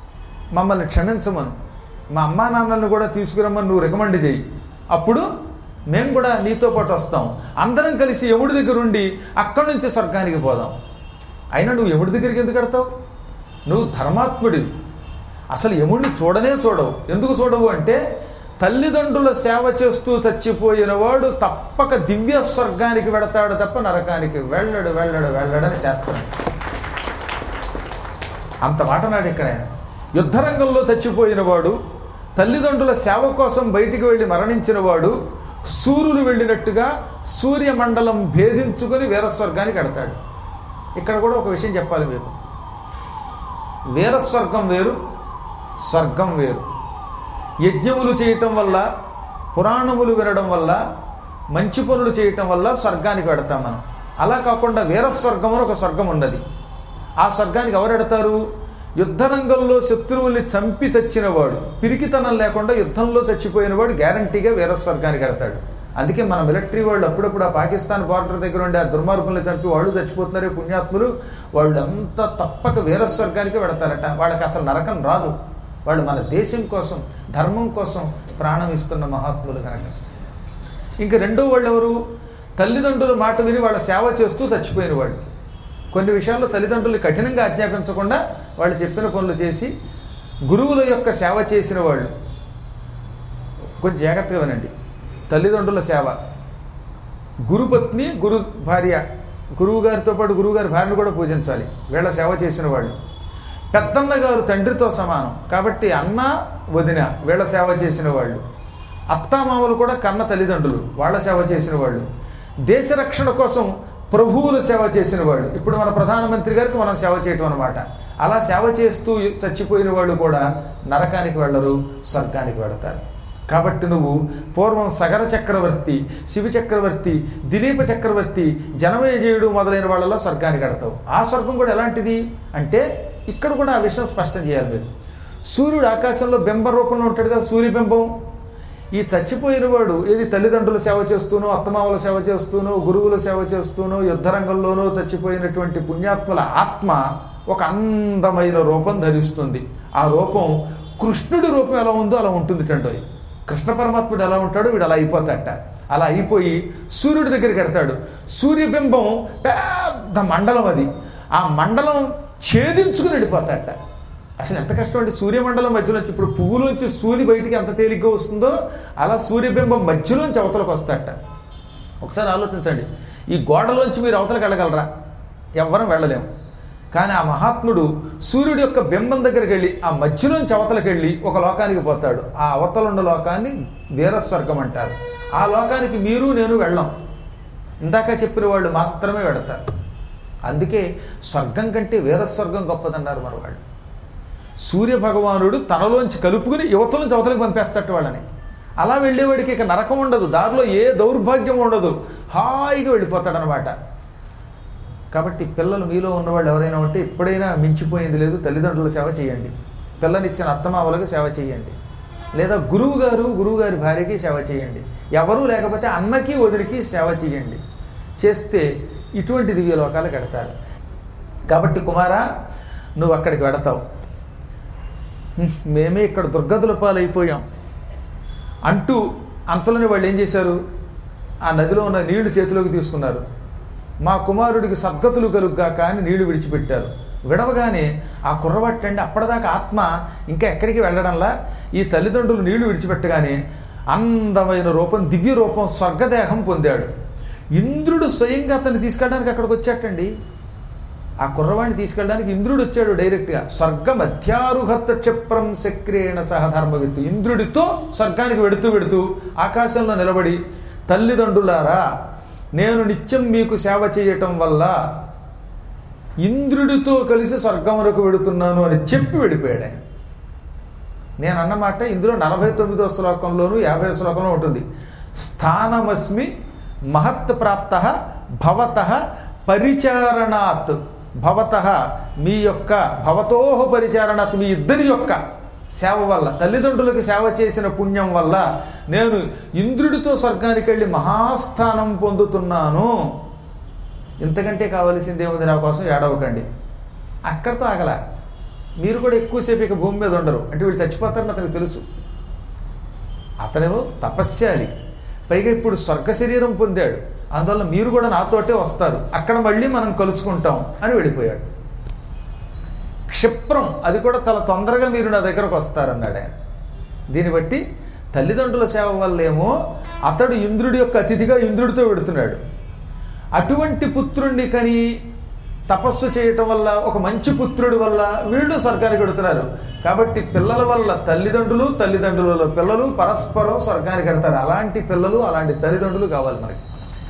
మమ్మల్ని క్షమించమను, మా అమ్మా నాన్నలను కూడా తీసుకురమ్మని నువ్వు రికమెండ్ చేయి, అప్పుడు మేము కూడా నీతో పాటు వస్తాం, అందరం కలిసి యముడి దగ్గర ఉండి అక్కడి నుంచి స్వర్గానికి పోదాం. అయినా నువ్వు యముడి దగ్గరికి ఎందుకు కడతావు? నువ్వు ధర్మాత్ముడివి, అసలు యముడిని చూడనే చూడవు. ఎందుకు చూడవు అంటే తల్లిదండ్రుల సేవ చేస్తూ చచ్చిపోయిన వాడు తప్పక దివ్య స్వర్గానికి వెడతాడు తప్ప నరకానికి వెళ్ళడని శాస్త్రం. అంత మాట నాడు ఇక్కడ ఆయన. యుద్ధరంగంలో చచ్చిపోయిన వాడు, తల్లిదండ్రుల సేవ కోసం బయటికి వెళ్ళి మరణించిన వాడు సూర్యులు వెళ్ళినట్టుగా సూర్యమండలం భేదించుకొని వీరస్వర్గానికి వెడతాడు. ఇక్కడ కూడా ఒక విషయం చెప్పాలి మీకు. వీరస్వర్గం వేరు, స్వర్గం వేరు. యజ్ఞములు చేయటం వల్ల, పురాణములు వినడం వల్ల, మంచి పనులు చేయటం వల్ల స్వర్గానికి వెడతాం మనం. అలా కాకుండా వీరస్వర్గం అని ఒక స్వర్గం ఉన్నది. ఆ స్వర్గానికి ఎవరు ఎడతారు? యుద్ధరంగంలో శత్రువుల్ని చంపి చచ్చినవాడు, పిరికితనం లేకుండా యుద్ధంలో చచ్చిపోయినవాడు గ్యారంటీగా వీరస్వర్గానికి ఎడతాడు. అందుకే మన మిలిటరీ వాళ్ళు అప్పుడప్పుడు ఆ పాకిస్తాన్ బార్డర్ దగ్గర ఉండి ఆ దుర్మార్గుల్ని చంపి వాళ్ళు చచ్చిపోతున్నారే పుణ్యాత్ములు, వాళ్ళు అంతా తప్పక వీరస్వర్గానికి వెడతారట. వాళ్ళకి అసలు నరకం రాదు. వాళ్ళు మన దేశం కోసం, ధర్మం కోసం ప్రాణం ఇస్తున్న మహాత్ములు కనుక. ఇంక రెండో వాళ్ళు ఎవరు? తల్లిదండ్రుల మాట విని వాళ్ళ సేవ చేస్తూ చచ్చిపోయిన వాళ్ళు. కొన్ని విషయాల్లో తల్లిదండ్రులు కఠినంగా ఆజ్ఞాపించకుండా వాళ్ళు చెప్పిన పనులు చేసి గురువుల యొక్క సేవ చేసిన వాళ్ళు. కొంచెం జాగ్రత్తగా వినండి. తల్లిదండ్రుల సేవ, గురుపత్ని, గురు భార్య, గురువు గారితో పాటు గురువుగారి భార్యను కూడా పూజించాలి. వీళ్ళ సేవ చేసిన వాళ్ళు. పెద్దన్న గారు తండ్రితో సమానం కాబట్టి అన్న వదిన వీళ్ళ సేవ చేసిన వాళ్ళు. అత్తామామలు కూడా కన్న తల్లిదండ్రులు, వాళ్ళ సేవ చేసిన వాళ్ళు. దేశ రక్షణ కోసం ప్రభువుల సేవ చేసిన వాళ్ళు. ఇప్పుడు మన ప్రధానమంత్రి గారికి మనం సేవ చేయటం అనమాట. అలా సేవ చేస్తూ చచ్చిపోయిన వాళ్ళు కూడా నరకానికి వెళ్ళరు, స్వర్గానికి వెళతారు. కాబట్టి నువ్వు పూర్వం సగర చక్రవర్తి, శివ చక్రవర్తి, దిలీప చక్రవర్తి, జనమేజయుడు మొదలైన వాళ్ళలో స్వర్గానికి వెడతావు. ఆ స్వర్గం కూడా ఎలాంటిది అంటే ఇక్కడ కూడా ఆ విషయం స్పష్టం చేయాలి మీరు. సూర్యుడు ఆకాశంలో బింబ రూపంలో ఉంటాడు కదా, సూర్యబింబం. ఈ చచ్చిపోయిన వాడు ఏది తల్లిదండ్రుల సేవ చేస్తూనో, అత్తమామల సేవ చేస్తూనో, గురువుల సేవ చేస్తూనో, యుద్ధరంగంలోనో చచ్చిపోయినటువంటి పుణ్యాత్ముల ఆత్మ ఒక అందమైన రూపం ధరిస్తుంది. ఆ రూపం కృష్ణుడి రూపం ఎలా ఉందో అలా ఉంటుంది టండోయ్. కృష్ణ పరమాత్ముడు ఎలా ఉంటాడో వీడు అలా అయిపోతాడట. అలా అయిపోయి సూర్యుడి దగ్గరికి వెడతాడు. సూర్యబింబం పెద్ద మండలం, అది ఆ మండలం ఛేదించుకుని వెళ్ళిపోతాడట. అసలు ఎంత కష్టం అండి. సూర్యమండలం మధ్యలోంచి, ఇప్పుడు పువ్వులోంచి సూర్యుని బయటికి ఎంత తేలిగ్గా వస్తుందో అలా సూర్యబింబం మధ్యలోంచి అవతలకు వస్తాడట. ఒకసారి ఆలోచించండి. ఈ గోడలోంచి మీరు అవతలకు వెళ్ళగలరా? ఎవ్వరం వెళ్ళలేము. కానీ ఆ మహాత్ముడు సూర్యుడి యొక్క బింబం దగ్గరికి వెళ్ళి ఆ మధ్యలోంచి అవతలకు వెళ్ళి ఒక లోకానికి పోతాడు. ఆ అవతలున్న లోకాన్ని వీరస్వర్గం అంటారు. ఆ లోకానికి మీరు నేను వెళ్ళాం. ఇందాక చెప్పిన వాళ్ళు మాత్రమే వెడతారు. అందుకే స్వర్గం కంటే వీరస్వర్గం గొప్పదన్నారు మన వాళ్ళు. సూర్య భగవానుడు తనలోంచి కలుపుకుని యువతల నుంచి అవతలకి పంపేస్తాడు వాళ్ళని. అలా వెళ్ళేవాడికి ఇక నరకం ఉండదు, దారిలో ఏ దౌర్భాగ్యం ఉండదు, హాయిగా వెళ్ళిపోతాడనమాట. కాబట్టి పిల్లలు మీలో ఉన్నవాళ్ళు ఎవరైనా ఉంటే ఎప్పుడైనా మించిపోయింది లేదు, తల్లిదండ్రుల సేవ చేయండి. పిల్లనిచ్చిన అత్తమామలకు సేవ చేయండి. లేదా గురువుగారి భార్యకి సేవ చేయండి. ఎవరూ లేకపోతే అన్నకి వదిలికి సేవ చేయండి. చేస్తే ఇటువంటి దివ్య లోకాలకు వెడతారు. కాబట్టి కుమారా, నువ్వు అక్కడికి వెడతావు. మేమే ఇక్కడ దుర్గతుల పాలైపోయాం అంటూ అంతలోనే వాళ్ళు ఏం చేశారు? ఆ నదిలో ఉన్న నీళ్లు చేతిలోకి తీసుకున్నారు. మా కుమారుడికి సద్గతులు కలుగ్గాక అని నీళ్లు విడిచిపెట్టారు. విడవగానే ఆ కుర్రవాటండి అప్పటిదాకా ఆత్మ ఇంకా ఎక్కడికి వెళ్ళడంలా ఈ తల్లిదండ్రులు నీళ్లు విడిచిపెట్టగానే అందమైన రూపం, దివ్య రూపం, స్వర్గదేహం పొందాడు. ఇంద్రుడు స్వయంగా అతన్ని తీసుకెళ్ళడానికి అక్కడికి వచ్చాటండి. ఆ కుర్రవాణ్ణి తీసుకెళ్ళడానికి ఇంద్రుడు వచ్చాడు డైరెక్ట్గా. స్వర్గ మధ్యారుహత క్షిప్రం చక్రేణ సహధర్మవిత్తు. ఇంద్రుడితో స్వర్గానికి వెడుతూ ఆకాశంలో నిలబడి, తల్లిదండ్రులారా, నేను నిత్యం మీకు సేవ చేయటం వల్ల ఇంద్రుడితో కలిసి స్వర్గమునకు వెడుతున్నాను అని చెప్పి వెళ్ళిపోయాడు ఆయన. నేను అన్నమాట ఇందులో 49వ శ్లోకంలోను 50వ శ్లోకంలో ఉంటుంది. స్థానమస్మి మహత్ ప్రాప్త భవతః పరిచారణాత్. భవతః మీ యొక్క, భవతోహ పరిచారణాత్ మీ ఇద్దరి యొక్క సేవ వల్ల, తల్లిదండ్రులకు సేవ చేసిన పుణ్యం వల్ల నేను ఇంద్రుడితో స్వర్గానికి వెళ్ళి మహాస్థానం పొందుతున్నాను. ఇంతకంటే కావలసిందేముంది నా కోసం? ఏడవకండి. అక్కడితో ఆగల. మీరు కూడా ఎక్కువసేపు ఇక భూమి మీద ఉండరు. అంటే వీళ్ళు చచ్చిపోతారని అతనికి తెలుసు. అతనేమో తపస్యాలి. పైగా ఇప్పుడు స్వర్గ శరీరం పొందాడు, అందువల్ల మీరు కూడా నాతోటే వస్తారు, అక్కడ మళ్ళీ మనం కలుసుకుంటాం అని వెళ్ళిపోయాడు. క్షిప్రం, అది కూడా చాలా తొందరగా మీరు నా దగ్గరకు వస్తారన్నాడు ఆయన. దీన్ని బట్టి తల్లిదండ్రుల సేవ వల్లేమో అతడు ఇంద్రుడి యొక్క అతిథిగా ఇంద్రుడితో వెడుతున్నాడు. అటువంటి పుత్రుణ్ణి కని తపస్సు చేయటం వల్ల, ఒక మంచి పుత్రుడి వల్ల వీళ్ళు స్వర్గానికి వెడుతున్నారు. కాబట్టి పిల్లల వల్ల తల్లిదండ్రులు, తల్లిదండ్రుల పిల్లలు పరస్పరం స్వర్గానికి వెడతారు. అలాంటి పిల్లలు, అలాంటి తల్లిదండ్రులు కావాలి మనకి.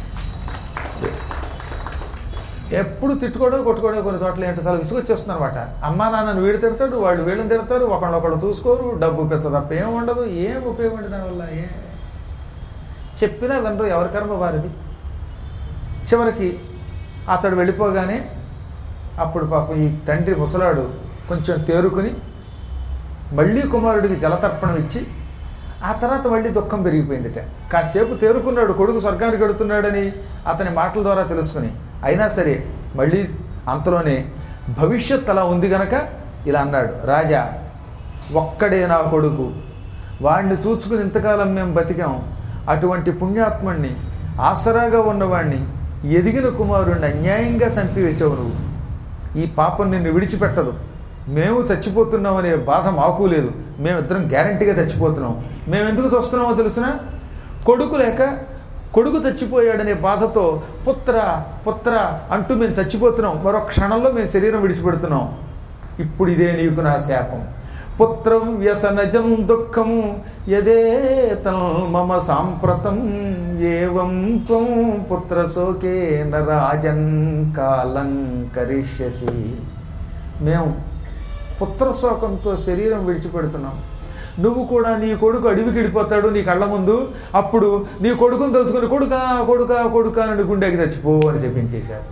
ఎప్పుడు తిట్టుకోవడం, కొట్టుకోవడం కొన్ని చోట్ల ఏంటో చాలా విసుగొచ్చేస్తుంది అనమాట. అమ్మా నాన్నని వీడు తిడతాడు, వాళ్ళు వీళ్ళని తిడతారు, ఒకళ్ళొకళ్ళు చూసుకోరు, డబ్బు పెంచ తప్ప ఏం ఉండదు, ఏం ఉపయోగం దానివల్ల. చెప్పినా వినరు, ఎవరి కర్మ వారిది. చివరికి అతడు వెళ్ళిపోగానే అప్పుడు పాపం ఈ తండ్రి ముసలాడు కొంచెం తేరుకుని మళ్ళీ కుమారుడికి జలతర్పణం ఇచ్చి ఆ తర్వాత మళ్ళీ దుఃఖం పెరిగిపోయిందిట. కాసేపు తేరుకున్నాడు, కొడుకు స్వర్గానికి వెడుతున్నాడని అతని మాటల ద్వారా తెలుసుకుని. అయినా సరే మళ్ళీ అంతలోనే భవిష్యత్ అలా ఉంది గనక ఇలా అన్నాడు, రాజా ఒక్కడే నా కొడుకు, వాడిని చూచుకుని ఇంతకాలం మేము బతికాం, అటువంటి పుణ్యాత్ముణ్ణి, ఆసరాగా ఉన్నవాణ్ణి, ఎదిగిన కుమారుణ్ణి అన్యాయంగా చంపివేసావు నువ్వు. ఈ పాపం నిన్ను విడిచిపెట్టదు. మేము చచ్చిపోతున్నామనే బాధ మాకు లేదు, మేమిద్దరం గ్యారంటీగా చచ్చిపోతున్నాం. మేము ఎందుకు చూస్తున్నామో తెలిసిన, కొడుకు లేక కొడుకు చచ్చిపోయాడనే బాధతో పుత్ర పుత్ర అంటూ మేము చచ్చిపోతున్నాం. మరో క్షణంలో మేము శరీరం విడిచిపెడుతున్నాం. ఇప్పుడు ఇదే నీకు నా శాపం. పుత్రం వ్యసనజం దుఃఖం యదేతం మమ సాంప్రతం ఏవం త్వం పుత్రశోకేన రాజన్ కాలం కరిష్యసి. మేము పుత్రశోకంతో శరీరం విడిచిపెడుతున్నాం. నువ్వు కూడా నీ కొడుకు అడవికి వెళ్ళిపోతాడు నీ కళ్ళ ముందు, అప్పుడు నీ కొడుకుని తలుచుకుని కొడుకా కొడుకా కొడుకా అని గుండెకి చచ్చిపో అని చెప్పించేశాడు.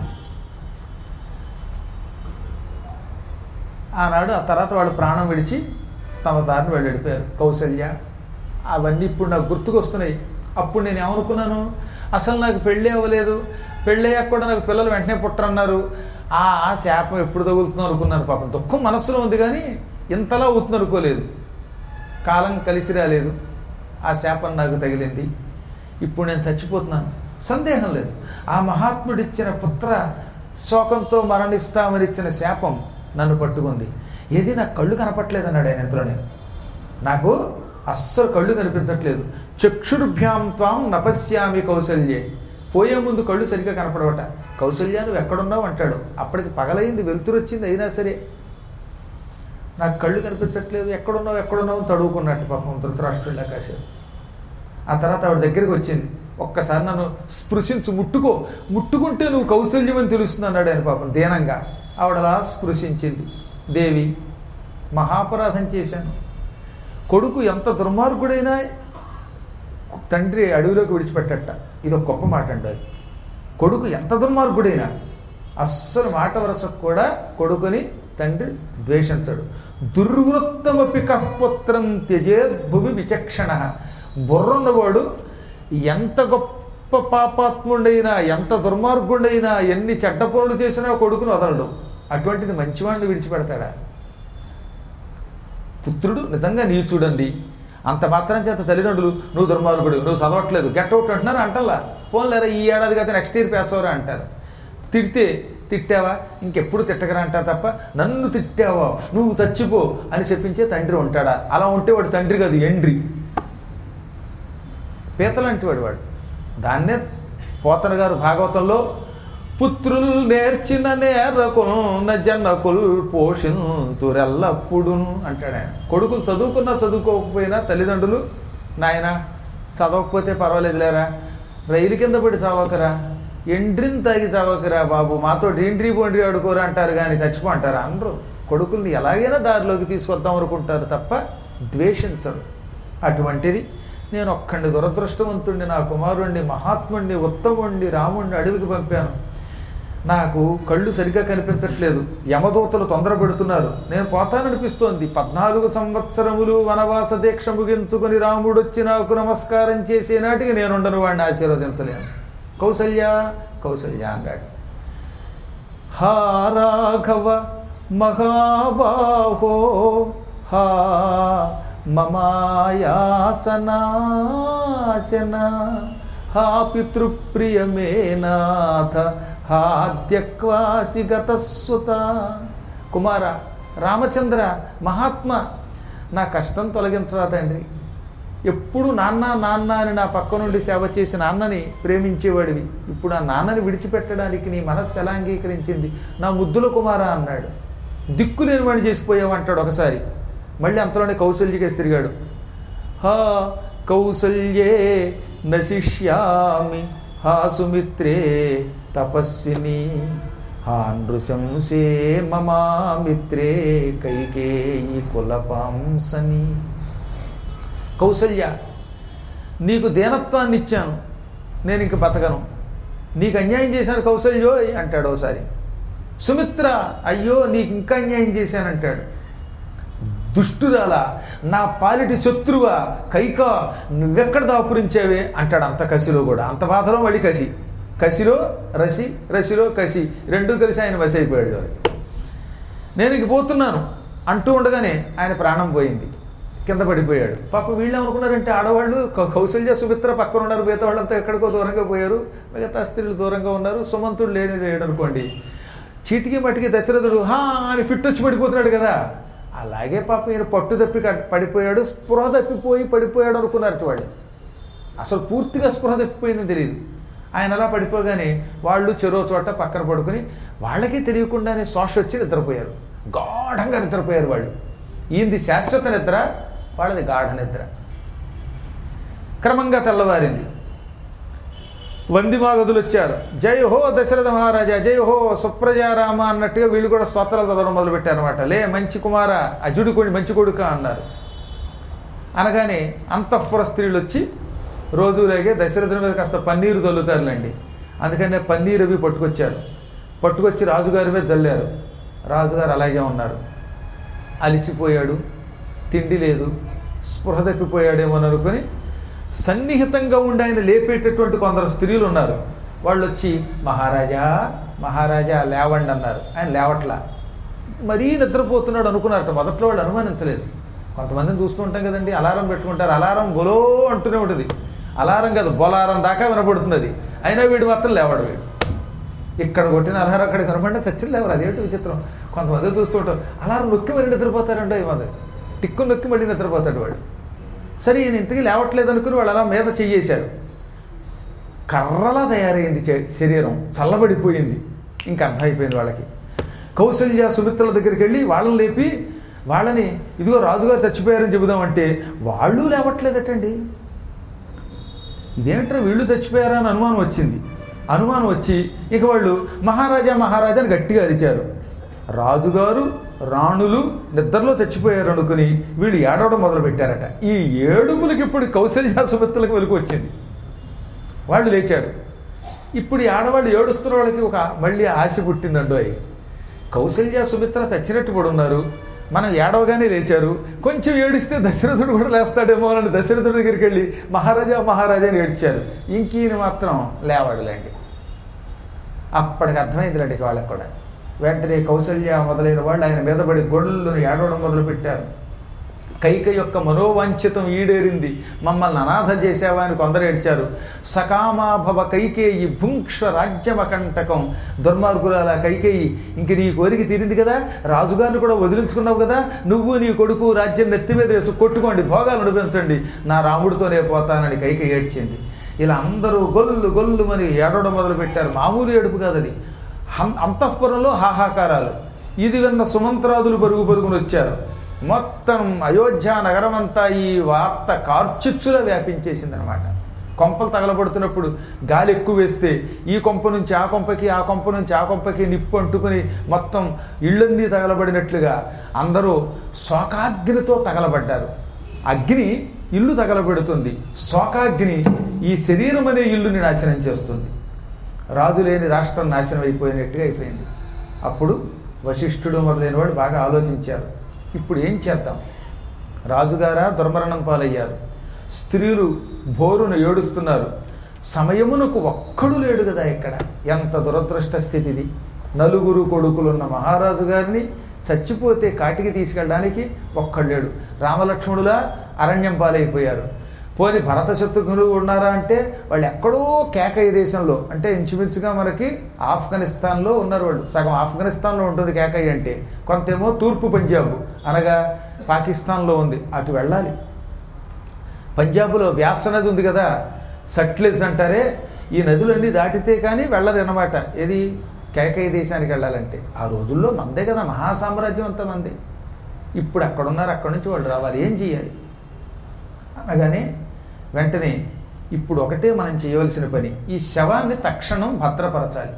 ఆనాడు ఆ తర్వాత వాళ్ళు ప్రాణం విడిచి తమ దారిని వాళ్ళు వెళ్ళిపోయారు. కౌసల్య అవన్నీ ఇప్పుడు నాకు గుర్తుకొస్తున్నాయి. అప్పుడు నేను ఏమనుకున్నాను, అసలు నాకు పెళ్ళి అవ్వలేదు, పెళ్ళయ్యాక కూడా నాకు పిల్లలు వెంటనే పుట్టరన్నారు, ఆ శాపం ఎప్పుడు తగులుతుందో అనుకున్నాను. పాపం దుఃఖం మనస్సులో ఉంది కానీ ఇంతలా అవుతుంది అనుకోలేదు. కాలం కలిసి రాలేదు, ఆ శాపం నాకు తగిలింది. ఇప్పుడు నేను చచ్చిపోతున్నాను, సందేహం లేదు. ఆ మహాత్ముడిచ్చిన పుత్ర శోకంతో మరణిస్తామని ఇచ్చిన శాపం నన్ను పట్టుకుంది. ఏది నాకు కళ్ళు కనపట్లేదు అన్నాడు ఆయన ఎంతలోనే. నాకు అస్సలు కళ్ళు కనిపించట్లేదు. చక్షుర్భ్యాం త్వాం నపశ్యామి కౌసల్యే. పోయే ముందు కళ్ళు సరిగ్గా కనపడవట. కౌసల్య నువ్వు ఎక్కడున్నావు అంటాడు. అప్పటికి పగలైంది, వెలుతురు వచ్చింది, అయినా సరే నాకు కళ్ళు కనిపించట్లేదు, ఎక్కడున్నావు ఎక్కడున్నావు అని తడువుకున్నట్టు పాపం ధృతరాష్ట్రుడిలా కాసేపు. ఆ తర్వాత ఆవిడ దగ్గరికి వచ్చింది. ఒక్కసారి నన్ను స్పృశించు, ముట్టుకుంటే నువ్వు కౌసల్యం అని తెలుస్తుంది అన్నాడు ఆయన పాపం దీనంగా. ఆవిడలా స్పృశించింది. దేవి, మహాపరాధం చేశాను. కొడుకు ఎంత దుర్మార్గుడైనా తండ్రి అడవిలోకి విడిచిపెట్టట. ఇది ఒక గొప్ప మాట అండి. అది కొడుకు ఎంత దుర్మార్గుడైనా అస్సలు మాట వరసకు కూడా కొడుకుని తండ్రి ద్వేషించడు. దుర్వృత్తమపి కఃపుత్రం త్యజేద్భువి విచక్షణ. బుర్రున్నవాడు ఎంత గొప్ప పాపాత్ముడైనా, ఎంత దుర్మార్గుడైనా, ఎన్ని చెడ్డ పనులు చేసినా కొడుకును వదలడు. అటువంటిది మంచివాడిని విడిచిపెడతాడా? పుత్రుడు నిజంగా నీచుడండి, అంత మాత్రం చేత తల్లిదండ్రులు నువ్వు దుర్మార్గుడు, నువ్వు చదవట్లేదు, గెట్ అవుట్ అంటున్నారు అంటల్లా. పోన్లేరా ఈ ఏడాది కదా నెక్స్ట్ ఇయర్ పాస్ అవరా అంటారు. తిడితే తిట్టావా ఇంకెప్పుడు తిట్టకరా అంటారు తప్ప నన్ను తిట్టావా నువ్వు చచ్చిపో అని చెప్పించే తండ్రి ఉంటాడా? అలా ఉంటే వాడు తండ్రి కాదు, ఎండ్రి, పీతలాంటి వాడు. దాన్నే పోతన గారు భాగవతంలో పుత్రులు నేర్చిన నేరకున్న జనకుల్ పోషింతురెల్లప్పుడు అంటాడు ఆయన. కొడుకులు చదువుకున్నా చదువుకోకపోయినా తల్లిదండ్రులు, నాయన చదవకపోతే పర్వాలేదులేరా, రైలు కింద పడి చావకరా, ఎండ్రిని తాగి చావకరా బాబు, మాతో ఎండ్రీ బొండ్రీ ఆడుకోరా అంటారు కానీ చచ్చిపో అంటారు. అందరూ కొడుకుల్ని ఎలాగైనా దారిలోకి తీసుకొద్దాం అనుకుంటారు తప్ప ద్వేషించరు. అటువంటిది నేను ఒక్కడిని దురదృష్టవంతుణ్ణి, నా కుమారుణ్ణి, మహాత్ముణ్ణి, ఉత్తముణ్ణి, రాముణ్ణి అడవికి పంపాను. నాకు కళ్ళు సరిగ్గా కనిపించట్లేదు, యమదూతలు తొందర పెడుతున్నారు, నేను పోతాననిపిస్తోంది. 14 సంవత్సరములు వనవాస దీక్ష ముగించుకుని రాముడు వచ్చి నాకు నమస్కారం చేసే నాటికి నేనుండను, వాడిని ఆశీర్వదించలేను. కౌసల్య కౌసల్య అన్నాడు. హా రాఘవ మహాబాహో హా మమాయాసనాశన హా పితృప్రియమే నాథ హాద్యక్వాసి గతస్సుత. కుమార రామచంద్ర మహాత్మ, నా కష్టం తొలగించవా తండ్రి. ఎప్పుడు నాన్న నాన్న అని నా పక్క నుండి సేవ చేసి నాన్నని ప్రేమించేవాడివి. ఇప్పుడు ఆ నాన్నని విడిచిపెట్టడానికి నీ మనస్సు ఎలా అంగీకరించింది? నా ముద్దుల కుమార అన్నాడు. దిక్కు లేని వాడిని చేసిపోయావు అంటాడు ఒకసారి. మళ్ళీ అంతలోనే కౌసల్యకేసి తిరిగాడు. హా కౌసల్యే నశిష్యామి హా సుమిత్రే తపస్విని హా నృశంసే మమామిత్రే కైకేయి కులపాంసని. కౌసల్య, నీకు దీనత్వాన్ని ఇచ్చాను, నేను ఇంక బతకను. నీకు అన్యాయం చేశాను కౌసల్యో అంటాడు ఒకసారి. సుమిత్ర, అయ్యో నీకు ఇంకా అన్యాయం చేశానంటాడు. దుష్టురాలా, నా పాలిటి శత్రువా కైకా, నువ్వెక్కడ దాపురించావే అంటాడు. అంత కసిలో కూడా, అంత బాధలో మళ్ళీ కసి. కసిలో రసి, రసిలో కసి, రెండూ కలిసి ఆయన వసి అయిపోయాడు. వారికి నేను ఇంక పోతున్నాను అంటూ ఉండగానే ఆయన ప్రాణం పోయింది, కింద పడిపోయాడు. పాప వీళ్ళు ఏమనుకున్నారంటే ఆడవాళ్ళు కౌసల్య సుమిత్ర పక్కన ఉన్నారు, మిగతా వాళ్ళంతా ఎక్కడికో దూరంగా పోయారు, మిగతా స్త్రీలు దూరంగా ఉన్నారు, సుమంతుడు లేడు అనుకోండి. చీటికి మట్టికి దశరథుడు హా అని ఫిట్ వచ్చి పడిపోతున్నాడు కదా, అలాగే పాప ఈయన పట్టు తప్పి పడిపోయాడు, స్పృహ తప్పిపోయి పడిపోయాడు అనుకున్నారు వాళ్ళు. అసలు పూర్తిగా స్పృహ తప్పిపోయిందని తెలియదు. ఆయన అలా పడిపోగానే వాళ్ళు చెరో చోట పక్కన పడుకుని వాళ్ళకే తెలియకుండానే శ్వాస వచ్చి నిద్రపోయారు. గాఢంగా నిద్రపోయారు వాళ్ళు. ఈయనది శాశ్వత నిద్ర, వాళ్ళది గాఢ నిద్ర. క్రమంగా తెల్లవారింది. వందిమాగదులు వచ్చారు. జై హో దశరథ మహారాజా, జై హో సుప్రజారామ అన్నట్టుగా వీళ్ళు కూడా స్తోత్రాలు చదవడం మొదలుపెట్టారు అనమాట. లే మంచి కుమార, అజుడుకోండి మంచి కొడుక అన్నారు. అనగానే అంతఃపుర స్త్రీలు వచ్చి రోజులాగే దశరథుని మీద కాస్త పన్నీరు చల్లుతారులేండి. అందుకనే పన్నీరు అవి పట్టుకొచ్చారు. పట్టుకొచ్చి రాజుగారి మీద చల్లారు. రాజుగారు అలాగే ఉన్నారు. అలిసిపోయాడు, తిండి లేదు, స్పృహ తప్పిపోయాడేమో అనుకుని సన్నిహితంగా ఉండి ఆయన లేపేటటువంటి కొందరు స్త్రీలు ఉన్నారు. వాళ్ళు వచ్చి మహారాజా మహారాజా లేవండి అన్నారు. ఆయన లేవట్లా, మరీ నిద్రపోతున్నాడు అనుకున్నారట. మొదట్లో వాళ్ళు అనుమానించలేదు. కొంతమందిని చూస్తూ ఉంటాం కదండి, అలారం పెట్టుకుంటారు, అలారం బొలో అంటూనే ఉంటుంది. అలారం కాదు, బొలారం దాకా వినపడుతుంది అది. అయినా వీడు మాత్రం లేవాడు. వీడు ఇక్కడ కొట్టిన అలారం అక్కడ కనపడినా చచ్చిన లేవరు. అదేంటి విచిత్రం. కొంతమంది చూస్తూ ఉంటారు, అలారం నొక్కి మళ్ళీ నిద్రపోతారంటే ఇవ్వదు, టిక్కు నొక్కి మళ్ళీ నిద్రపోతాడు వాడు. సరే ఈయన ఇంతకీ లేవట్లేదు అనుకుని వాళ్ళు అలా మీద చెయ్యేశారు. కర్రలా తయారైంది శరీరం, చల్లబడిపోయింది. ఇంక అర్థమైపోయింది వాళ్ళకి. కౌసల్య సుమిత్రుల దగ్గరికి వెళ్ళి వాళ్ళని లేపి వాళ్ళని ఇదిగో రాజుగారు చచ్చిపోయారని చెబుదామంటే వాళ్ళు లేవట్లేదటండి. ఇదేంటారు వీళ్ళు చచ్చిపోయారా అని అనుమానం వచ్చింది. అనుమానం వచ్చి ఇక వాళ్ళు మహారాజా మహారాజా అని గట్టిగా అరిచారు. రాజుగారు రాణులు నిద్రలో చచ్చిపోయారు అనుకుని వీళ్ళు ఏడవడం మొదలుపెట్టారట. ఈ ఏడుపులకి ఇప్పుడు కౌసల్య సుమిత్రులకు వెలుగు వచ్చింది. వాళ్ళు లేచారు. ఇప్పుడు ఈ ఆడవాళ్ళు ఏడుస్తున్న వాళ్ళకి ఒక మళ్ళీ ఆశ పుట్టిందండో. కౌసల్య సుమిత్ర చచ్చినట్టు కూడా ఉన్నారు, మనం ఏడవగానే లేచారు. కొంచెం ఏడిస్తే దశరథుడు కూడా లేస్తాడేమో అని దశరథుడి దగ్గరికి వెళ్ళి మహారాజా మహారాజా అని ఏడ్చారు. ఇంకీయన మాత్రం లేవాడులేండి. అప్పటికి అర్థమైందిలేండి వాళ్ళకి కూడా. వెంటనే కౌసల్య మొదలైన వాళ్ళు ఆయన మీద పడి గొడ్లను ఏడవడం మొదలుపెట్టారు. కైక యొక్క మనోవాంఛితం ఈడేరింది, మమ్మల్ని అనాథ చేసావా అని కొందరు ఏడ్చారు. సకామాభవ కైకేయి భుంక్ష రాజ్యమకంటకం, దుర్మార్గురాల కైకేయి, ఇంక నీ కోరిక తీరింది కదా, రాజుగారిని కూడా వదిలించుకున్నావు కదా, నువ్వు నీ కొడుకు రాజ్యం నెత్తి మీద వేసి కొట్టుకోండి, భోగాలు అనుభవించండి, నా రాముడితోనే పోతానని కైక ఏడ్చింది. ఇలా అందరూ గొల్లు గొల్లు అని ఏడవడం మొదలుపెట్టారు. మామూలు ఏడుపు కాదది, అంతఃపురంలో హాహాకారాలు. ఇది విన్న సుమంత్రాదులు పరుగు పరుగును వచ్చారు. మొత్తం అయోధ్య నగరమంతా ఈ వార్త కార్చిచ్చులా వ్యాపించేసిందనమాట. కొంపలు తగలబడుతున్నప్పుడు గాలి ఎక్కువ వేస్తే ఈ కొంప నుంచి ఆ కొంపకి, ఆ కొంప నుంచి ఆ కొంపకి నిప్పు అంటుకుని మొత్తం ఇళ్ళన్నీ తగలబడినట్లుగా అందరూ శోకాగ్నితో తగలబడ్డారు. అగ్ని ఇల్లు తగలబెడుతుంది, శోకాగ్ని ఈ శరీరం అనే ఇల్లుని నాశనం చేస్తుంది. రాజు లేని రాష్ట్రం నాశనం అయిపోయినట్టుగా అయిపోయింది. అప్పుడు వశిష్ఠుడు మొదలైన వాడు బాగా ఆలోచించారు, ఇప్పుడు ఏం చేద్దాం? రాజుగారా దుర్మరణం పాలయ్యారు, స్త్రీలు బోరును ఏడుస్తున్నారు, సమయమునకు ఒక్కడు లేడు కదా ఇక్కడ. ఎంత దురదృష్ట స్థితిది. నలుగురు కొడుకులున్న మహారాజు గారిని చచ్చిపోతే కాటికి తీసుకెళ్ళడానికి ఒక్కళ్ళేడు. రామలక్ష్మణులా అరణ్యం పాలైపోయారు. పోని భరత శత్రుఘ్నులు ఉన్నారా అంటే వాళ్ళు ఎక్కడో కేకయ్య దేశంలో, అంటే ఇంచుమించుగా మనకి ఆఫ్ఘనిస్తాన్లో ఉన్నారు. వాళ్ళు సగం ఆఫ్ఘనిస్తాన్లో ఉంటుంది కేకయ్య అంటే, కొంతేమో తూర్పు పంజాబ్ అనగా పాకిస్తాన్లో ఉంది, అటు వెళ్ళాలి. పంజాబ్లో వ్యాస నది ఉంది కదా, సట్లెజ్ అంటారే, ఈ నదులన్నీ దాటితే కానీ వెళ్ళరు అన్నమాట. ఏది కేకయ్య దేశానికి వెళ్ళాలంటే ఆ రోజుల్లో మందే కదా మహాసామ్రాజ్యం అంతా మంది. ఇప్పుడు అక్కడున్నారు, అక్కడి నుంచి వాళ్ళు రావాలి, ఏం చేయాలి అనగానే వెంటనే ఇప్పుడు ఒకటే మనం చేయవలసిన పని, ఈ శవాన్ని తక్షణం భద్రపరచాలి.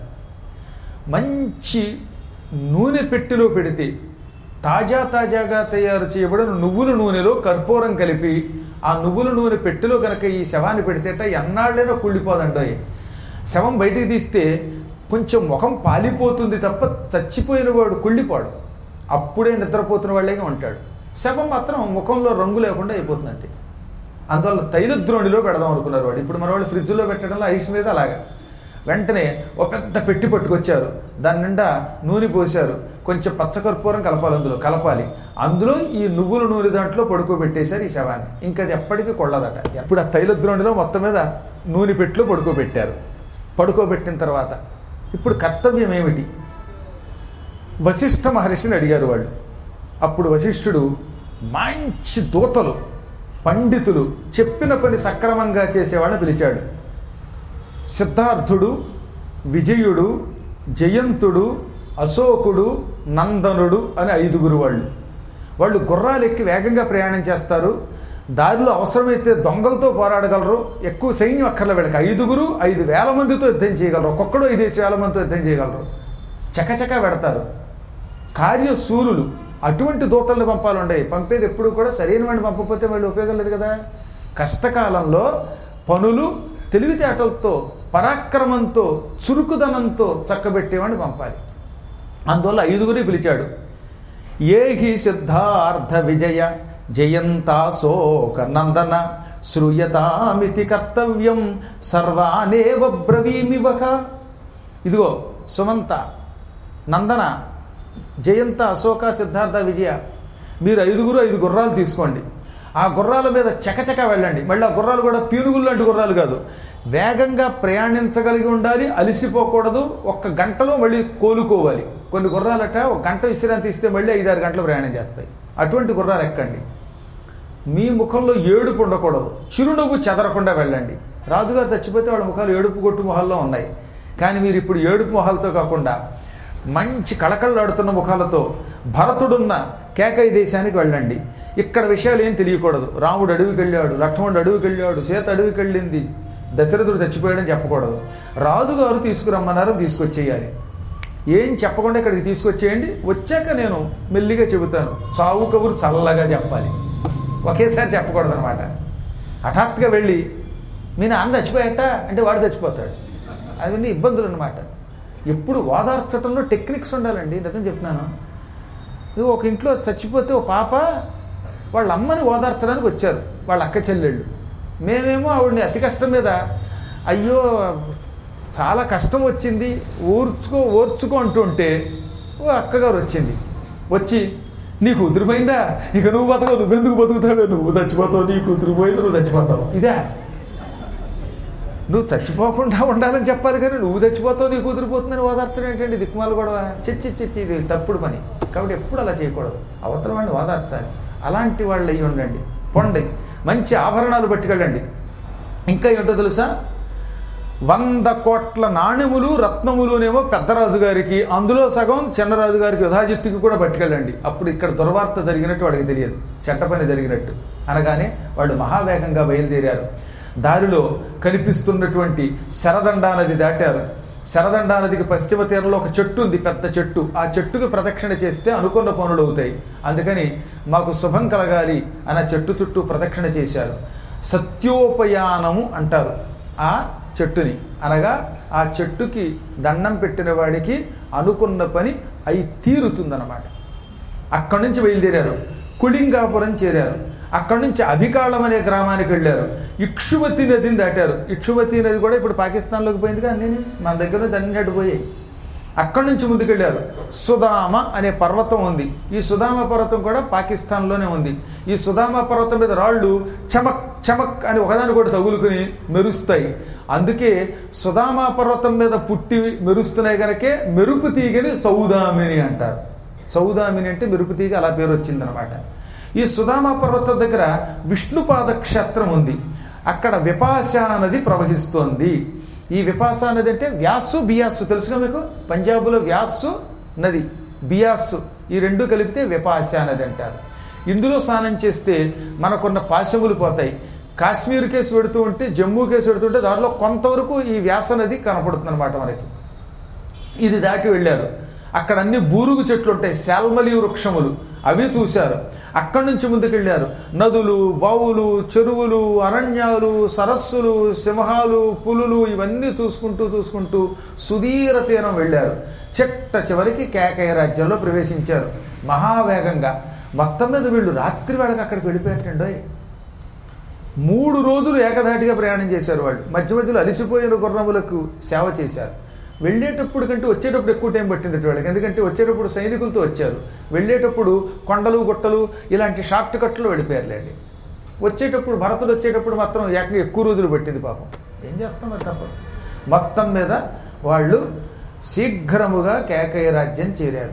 మంచి నూనె పెట్టెలో పెడితే తాజాగా తయారు చేయబడిన నువ్వుల నూనెలో కర్పూరం కలిపి ఆ నువ్వుల నూనె పెట్టెలో కనుక ఈ శవాన్ని పెడితేట ఎన్నాళ్ళైనా కుళ్ళిపోదండోయ్. శవం బయటికి తీస్తే కొంచెం ముఖం పాలిపోతుంది తప్ప చచ్చిపోయిన వాడు కుళ్ళిపోడు, అప్పుడే నిద్రపోతున్న వాళ్ళేగా ఉంటాడు. శవం మాత్రం ముఖంలో రంగు లేకుండా అయిపోతుందంటే అందువల్ల తైలద్రోణిలో పెడదాం అనుకున్నారు వాడు. ఇప్పుడు మన వాళ్ళు ఫ్రిడ్జ్లో పెట్టడంలో ఐస్ మీద అలాగా. వెంటనే ఒక పెద్ద పెట్టి పట్టుకొచ్చారు, దాని నిండా నూనె పోశారు, కొంచెం పచ్చకర్పూరం కలపాలి, అందులో ఈ నువ్వుల నూనె దాంట్లో పడుకోబెట్టేశారు ఈ శవాన్ని. ఇంకా అది ఎప్పటికీ కొళ్ళదట. ఇప్పుడు ఆ తైలద్రోణిలో మొత్తం మీద నూనె పెట్టిలో పడుకోబెట్టారు. పడుకోబెట్టిన తర్వాత ఇప్పుడు కర్తవ్యం ఏమిటి? వశిష్ఠ మహర్షిని అడిగారు వాళ్ళు. అప్పుడు వశిష్ఠుడు మంచి దూతలు, పండితులు, చెప్పిన పని సక్రమంగా చేసేవాళ్ళని పిలిచాడు. సిద్ధార్థుడు, విజయుడు, జయంతుడు, అశోకుడు, నందనుడు అని 5 వాళ్ళు గుర్రాలు ఎక్కి వేగంగా ప్రయాణం చేస్తారు. దారిలో అవసరమైతే దొంగలతో పోరాడగలరు. ఎక్కువ సైన్యం అక్కర్ల వీళ్ళకి. 5,000 మందితో యుద్ధం చేయగలరు. ఒక్కొక్కడు 5,000 మందితో యుద్ధం చేయగలరు. చకచకా పెడతారు. కార్యశూరులు, అటువంటి దూతల్ని పంపాలండి. పంపేది ఎప్పుడు కూడా సరైన వాడిని పంపకపోతే వాళ్ళు ఉపయోగం లేదు కదా. కష్టకాలంలో పనులు తెలివితేటలతో, పరాక్రమంతో, చురుకుదనంతో చక్కబెట్టేవాడిని పంపాలి. అందువల్ల 5 పిలిచాడు. ఏహి సిద్ధార్థ విజయ జయంతాశోక నందన శ్రూయతామితి కర్తవ్యం సర్వానేవ బ్రవీమివహ. ఇదిగో సుమంత, నందన, జయంత, అశోక, సిద్ధార్థ, విజయ, మీరు 5 గుర్రాలు తీసుకోండి. ఆ గుర్రాల మీద చకచక వెళ్ళండి. మళ్ళీ ఆ గుర్రాలు కూడా పీనుగులు లాంటి గుర్రాలు కాదు, వేగంగా ప్రయాణించగలిగి ఉండాలి, అలిసిపోకూడదు. 1 గంటలో మళ్ళీ కోలుకోవాలి. కొన్ని గుర్రాలట 1 గంట విశ్రాంతి ఇస్తే మళ్ళీ 5-6 గంటలు ప్రయాణం చేస్తాయి. అటువంటి గుర్రాలు ఎక్కండి. మీ ముఖంలో ఏడుపు ఉండకూడదు, చిరునవ్వు చెదరకుండా వెళ్ళండి. రాజుగారు చచ్చిపోతే వాళ్ళ ముఖాలు ఏడుపు కొట్టు మొహాల్లో ఉన్నాయి. కానీ మీరు ఇప్పుడు ఏడుపు మొహాలతో కాకుండా మంచి కళకళలాడుతున్న ముఖాలతో భరతుడున్న కేకయ్య దేశానికి వెళ్ళండి. ఇక్కడ విషయాలు ఏం తెలియకూడదు. రాముడు అడవికి వెళ్ళాడు, లక్ష్మణుడు అడవికి వెళ్ళాడు, సీత అడవికి వెళ్ళింది, దశరథుడు చచ్చిపోయాడని చెప్పకూడదు. రాజుగారు తీసుకురమ్మన్నారు, తీసుకొచ్చేయాలి. ఏం చెప్పకుండా ఇక్కడికి తీసుకొచ్చేయండి. వచ్చాక నేను మెల్లిగా చెబుతాను. చావు కబురు చల్లగా చెప్పాలి, ఒకేసారి చెప్పకూడదు అనమాట. హఠాత్తుగా వెళ్ళి మీ నాన్న చచ్చిపోయాట అంటే వాడు చచ్చిపోతాడు. అవన్నీ ఇబ్బందులు అన్నమాట. ఎప్పుడు ఓదార్చడంలో టెక్నిక్స్ ఉండాలండి. నిజం చెప్తున్నాను. ఒక ఇంట్లో చచ్చిపోతే ఓ పాప వాళ్ళ అమ్మని ఓదార్చడానికి వచ్చారు వాళ్ళ అక్క చెల్లెళ్ళు. మేమేమో ఆవిడని అతి కష్టం మీద అయ్యో చాలా కష్టం వచ్చింది ఓర్చుకో అంటుంటే ఓ అక్కగారు వచ్చింది. వచ్చి నీ కూతురు పోయిందా, ఇక నువ్వు బతకవు, నువ్వెందుకు బతుకుతావే, నువ్వు చచ్చిపోతావు, నీ కూతురు పోయింది, నువ్వు చచ్చిపోతావు. ఇదే నువ్వు చచ్చిపోకుండా ఉండాలని చెప్పాలి, కానీ నువ్వు చచ్చిపోతావు, నీ కూతురు పోతుందని ఓదార్చడం ఏంటండి, దిక్కుమాలు కూడా చిచ్చి ఇది తప్పుడు పని. కాబట్టి ఎప్పుడు అలా చేయకూడదు. అవతల వాడిని ఓదార్చాలి. అలాంటి వాళ్ళు అయ్యి ఉండండి. పొండి, మంచి ఆభరణాలు పట్టుకెళ్ళండి. ఇంకా ఏంటో తెలుసా, 100 కోట్ల నాణెములు రత్నములునేమో పెద్దరాజు గారికి, అందులో సగం చిన్నరాజు గారికి యుధాజిత్తుకి కూడా పట్టుకెళ్ళండి. అప్పుడు ఇక్కడ దుర్వార్త జరిగినట్టు వాడికి తెలియదు, చెడ్డ పని జరిగినట్టు. అనగానే వాళ్ళు మహావేగంగా బయలుదేరారు. దారిలో కనిపిస్తున్నటువంటి శరదండా నది దాటారు. శరదండా నదికి పశ్చిమ తీరంలో ఒక చెట్టు ఉంది, పెద్ద చెట్టు. ఆ చెట్టుకు ప్రదక్షిణ చేస్తే అనుకున్న పనులు అవుతాయి. అందుకని మాకు శుభం కలగాలి అని ఆ చెట్టు చుట్టూ ప్రదక్షిణ చేశారు. సత్యోపయానము అంటారు ఆ చెట్టుని. అనగా ఆ చెట్టుకి దండం పెట్టిన వాడికి అనుకున్న పని అయి తీరుతుందన్నమాట. అక్కడి నుంచి బయలుదేరారు. కుళింగాపురం చేరారు. అక్కడి నుంచి అభికాళం అనే గ్రామానికి వెళ్ళారు. ఇక్షుమతి నదిని దాటారు. ఇక్షుమతి నది కూడా ఇప్పుడు పాకిస్తాన్లోకి పోయిందిగా, అన్నీ మన దగ్గర నుంచి అన్ని అడ్డుపోయాయి. అక్కడి నుంచి ముందుకెళ్ళారు. సుధామ అనే పర్వతం ఉంది. ఈ సుధామ పర్వతం కూడా పాకిస్తాన్లోనే ఉంది. ఈ సుధామ పర్వతం మీద రాళ్ళు చమక్ చమక్ అని ఒకదాని కూడా తగులుకుని మెరుస్తాయి. అందుకే సుధామ పర్వతం మీద పుట్టి మెరుస్తున్నాయి కనుకే మెరుపు తీగని సౌదామిని అంటారు. సౌదామిని అంటే మెరుపు తీగ, అలా పేరు వచ్చిందనమాట. ఈ సుధామ పర్వతం దగ్గర విష్ణుపాద క్షేత్రం ఉంది. అక్కడ విపాశా నది ప్రవహిస్తోంది. ఈ విపాసా నది అంటే వ్యాసు బియాసు తెలుసుగా మీకు. పంజాబులో వ్యాసు నది, బియాసు ఈ రెండు కలిపితే విపాసా నది అంటారు. ఇందులో స్నానం చేస్తే మనకున్న పాశములు పోతాయి. కాశ్మీర్ కేసు పెడుతూ ఉంటే, జమ్మూ కేసు పెడుతుంటే దానిలో కొంతవరకు ఈ వ్యాస నది కనపడుతుంది అనమాట మనకి. ఇది దాటి వెళ్ళారు. అక్కడ అన్ని బూరుగు చెట్లు ఉంటాయి, శాల్మలి వృక్షములు, అవి చూశారు. అక్కడి నుంచి ముందుకెళ్ళారు. నదులు, బావులు, చెరువులు, అరణ్యాలు, సరస్సులు, సింహాలు, పులులు ఇవన్నీ చూసుకుంటూ సుదీర తీరం వెళ్ళారు. చెట్ట చివరికి కేకయ రాజ్యంలో ప్రవేశించారు మహావేగంగా. మొత్తం మీద వీళ్ళు రాత్రి వేళకి అక్కడికి వెళ్ళిపోయారండి. 3 రోజులు ఏకధాటిగా ప్రయాణం చేశారు వాళ్ళు. మధ్య మధ్యలో అలిసిపోయిన గుర్రములకు సేవ చేశారు. వెళ్ళేటప్పుడు కంటే వచ్చేటప్పుడు ఎక్కువ టైం పట్టింది వాళ్ళకి. ఎందుకంటే వచ్చేటప్పుడు సైనికులతో వచ్చారు, వెళ్ళేటప్పుడు కొండలు గుట్టలు ఇలాంటి షార్ట్ కట్లు వెళ్ళిపోయారులేండి. వచ్చేటప్పుడు భరతుడు వచ్చేటప్పుడు మాత్రం ఏకంగా ఎక్కువ రోజులు పట్టింది పాపం. ఏం చేస్తాం మరి తప్పదు. మొత్తం మీద వాళ్ళు శీఘ్రముగా కేకయ రాజ్యం చేరారు.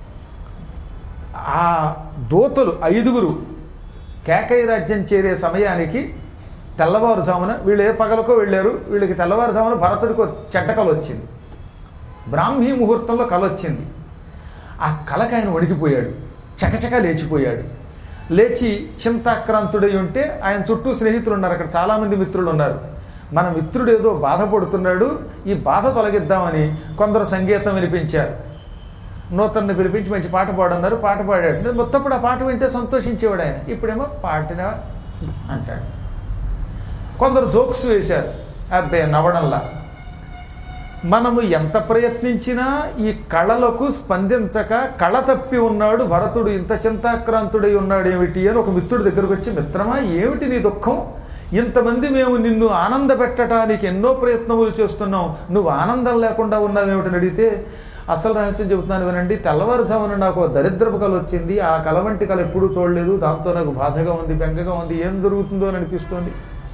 ఆ దూతలు 5 కేకయ రాజ్యం చేరే సమయానికి తెల్లవారుజామున, వీళ్ళు ఏ పగలకో వెళ్ళారు, వీళ్ళకి తెల్లవారుజామున భరతుడికి చెడ్డ కల వచ్చింది. బ్రాహ్మీ ముహూర్తంలో కల వచ్చింది. ఆ కలకి ఆయన వణికిపోయాడు, చకచక లేచిపోయాడు. లేచి చింతాక్రాంతుడై ఉంటే ఆయన చుట్టూ స్నేహితులు ఉన్నారు, అక్కడ చాలామంది మిత్రులు ఉన్నారు. మన మిత్రుడు ఏదో బాధపడుతున్నాడు, ఈ బాధ తొలగిద్దామని కొందరు సంగీతం వినిపించారు. నూతన్ని పిలిపించి మంచి పాట పాడన్నారు, పాట పాడాడు. మొత్తప్పుడు ఆ పాట వింటే సంతోషించేవాడు ఆయన. ఇప్పుడేమో పాటిన అంటాడు. కొందరు జోక్స్ వేశారు, అబ్బే నవ్వడంలా. మనము ఎంత ప్రయత్నించినా ఈ కళలకు స్పందించక కళ తప్పి ఉన్నాడు భరతుడు, ఇంత చింతాక్రాంతుడై ఉన్నాడు ఏమిటి అని ఒక మిత్రుడి దగ్గరకు వచ్చి, మిత్రమా ఏమిటి నీ దుఃఖం? ఇంతమంది మేము నిన్ను ఆనంద పెట్టడానికి ఎన్నో ప్రయత్నములు చేస్తున్నాం, నువ్వు ఆనందం లేకుండా ఉన్నావేమిటని అడిగితే, అసలు రహస్యం చెబుతున్నాను వినండి. తెల్లవారుజామున నాకు దరిద్రపు కళ వచ్చింది. ఆ కళ వంటి కళ ఎప్పుడూ చూడలేదు. దాంతో నాకు బాధగా ఉంది, బెంగగా ఉంది, ఏం జరుగుతుందో అని అనిపిస్తోంది.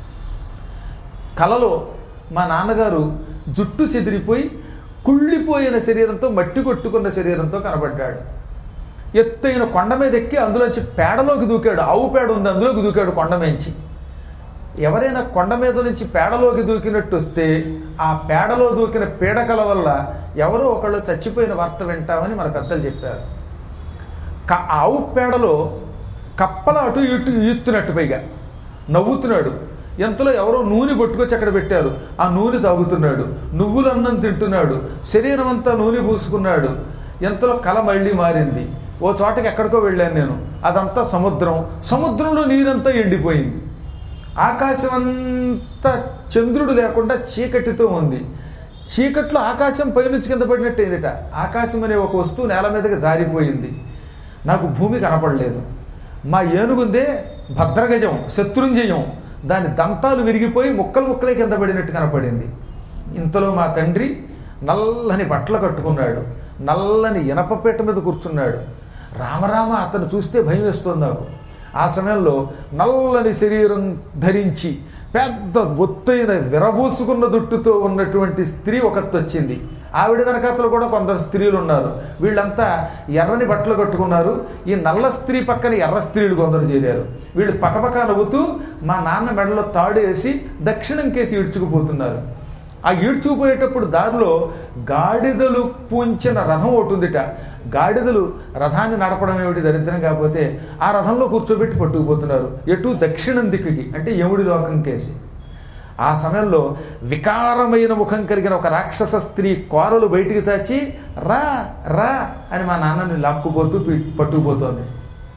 కలలో మా నాన్నగారు జుట్టు చెదిరిపోయి కుళ్ళిపోయిన శరీరంతో, మట్టి కొట్టుకున్న శరీరంతో కనబడ్డాడు. ఎత్తైన కొండ మీద ఎక్కి అందులోంచి పేడలోకి దూకాడు. ఆవు పేడ ఉంది, అందులోకి దూకాడు కొండ మేంచి. ఎవరైనా కొండ మీద నుంచి పేడలోకి దూకినట్టు వస్తే ఆ పేడలో దూకిన పీడకల వల్ల ఎవరో ఒకళ్ళు చచ్చిపోయిన వార్త వింటామని మన పెద్దలు చెప్పారు. ఆవు పేడలో కప్పల అటు ఇటు ఈత్తున్నట్టు పైగా నవ్వుతున్నాడు. ఎంతలో ఎవరో నూనె పట్టుకొచ్చి అక్కడ పెట్టారు, ఆ నూనె తాగుతున్నాడు. నువ్వులు అన్నం తింటున్నాడు, శరీరం అంతా నూనె పూసుకున్నాడు. ఎంతలో కళ మళ్ళీ మారింది. ఓ చోటకి ఎక్కడికో వెళ్ళాను నేను, అదంతా సముద్రం. సముద్రంలో నీరంతా ఎండిపోయింది. ఆకాశం అంతా చంద్రుడు లేకుండా చీకటితో ఉంది. చీకట్లో ఆకాశం పైనుంచి కింద పడినట్టయిందిట. ఆకాశం అనే ఒక వస్తువు నేల మీదకి జారిపోయింది. నాకు భూమి కనపడలేదు. మా ఏనుగుందే భద్రగజం, శత్రుంజయం, దాని దంతాలు విరిగిపోయి ముక్కలు ముక్కలే కింద పడినట్టు కనపడింది. ఇంతలో మా తండ్రి నల్లని బట్టలు కట్టుకున్నాడు, నల్లని ఇనపపేట మీద కూర్చున్నాడు. రామరామ అతను చూస్తే భయం వేస్తుంది నాకు. ఆ సమయంలో నల్లని శరీరం ధరించి పెద్ద ఒత్తైన విరబూసుకున్న జుట్టుతో ఉన్నటువంటి స్త్రీ ఒకటి వచ్చింది. ఆవిడ వెనకాతలు కూడా కొందరు స్త్రీలు ఉన్నారు. వీళ్ళంతా ఎర్రని బట్టలు కట్టుకున్నారు. ఈ నల్ల స్త్రీ పక్కన ఎర్ర స్త్రీలు కొందరు చేరారు. వీళ్ళు పక్కపక్క నవ్వుతూ మా నాన్న మెడలో తాడు వేసి దక్షిణం కేసి ఈడ్చుకుపోతున్నారు. ఆ ఈడ్చుకుపోయేటప్పుడు దారిలో గాడిదలు పూంచిన రథం ఒకటి ఉందిట. గాడిదలు రథాన్ని నడపడం ఏమిటి దరిద్రం, కాకపోతే ఆ రథంలో కూర్చోబెట్టి పట్టుకుపోతున్నారు. ఎటు దక్షిణం దిక్కుకి, అంటే యముడి లోకం కేసి. ఆ సమయంలో వికారమైన ముఖం కలిగిన ఒక రాక్షస స్త్రీ కోరలు బయటికి చాచి రా రా అని మా నాన్నని లాక్కుపోతూ పట్టుకుపోతోంది.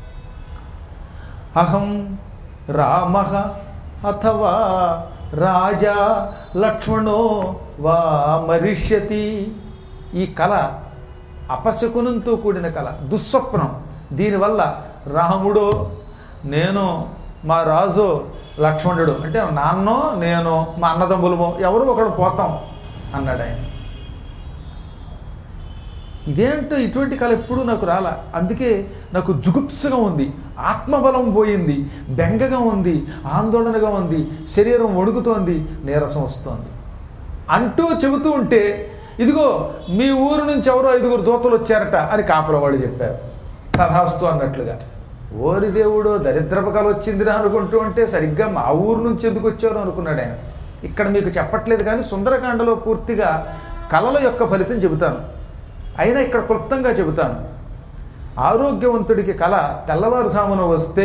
అహం రామః అథవా రాజా లక్ష్మణో వా మరిష్యతి. ఈ కళ అపశకునంతో కూడిన కళ, దుస్వప్నం. దీనివల్ల రాముడో నేను, మా రాజో, లక్ష్మణుడు అంటే నాన్నో నేను, మా అన్నదమ్ములమో ఎవరు ఒకడు పోతాం అన్నాడు ఆయన. ఇదేంటో ఇటువంటి కళ ఎప్పుడూ నాకు రాలా, అందుకే నాకు జుగుప్సగా ఉంది, ఆత్మబలం పోయింది, బెంగగా ఉంది, ఆందోళనగా ఉంది, శరీరం వణుకుతోంది, నీరసం వస్తోంది అంటూ చెబుతూ ఉంటే, ఇదిగో మీ ఊరు నుంచి ఎవరో 5 దూతలు వచ్చారట అని కాపల వాళ్ళు చెప్పారు. తథాస్తు అన్నట్లుగా. ఓరి దేవుడో దరిద్రపు కళ వచ్చిందిరా అనుకుంటూ ఉంటే సరిగ్గా మా ఊరు నుంచి ఎందుకు వచ్చారో అనుకున్నాడు ఆయన. ఇక్కడ మీకు చెప్పట్లేదు కానీ సుందరకాండలో పూర్తిగా కళల యొక్క ఫలితం చెబుతాను, అయినా ఇక్కడ క్లుప్తంగా చెబుతాను. ఆరోగ్యవంతుడికి కళ తెల్లవారుజామున వస్తే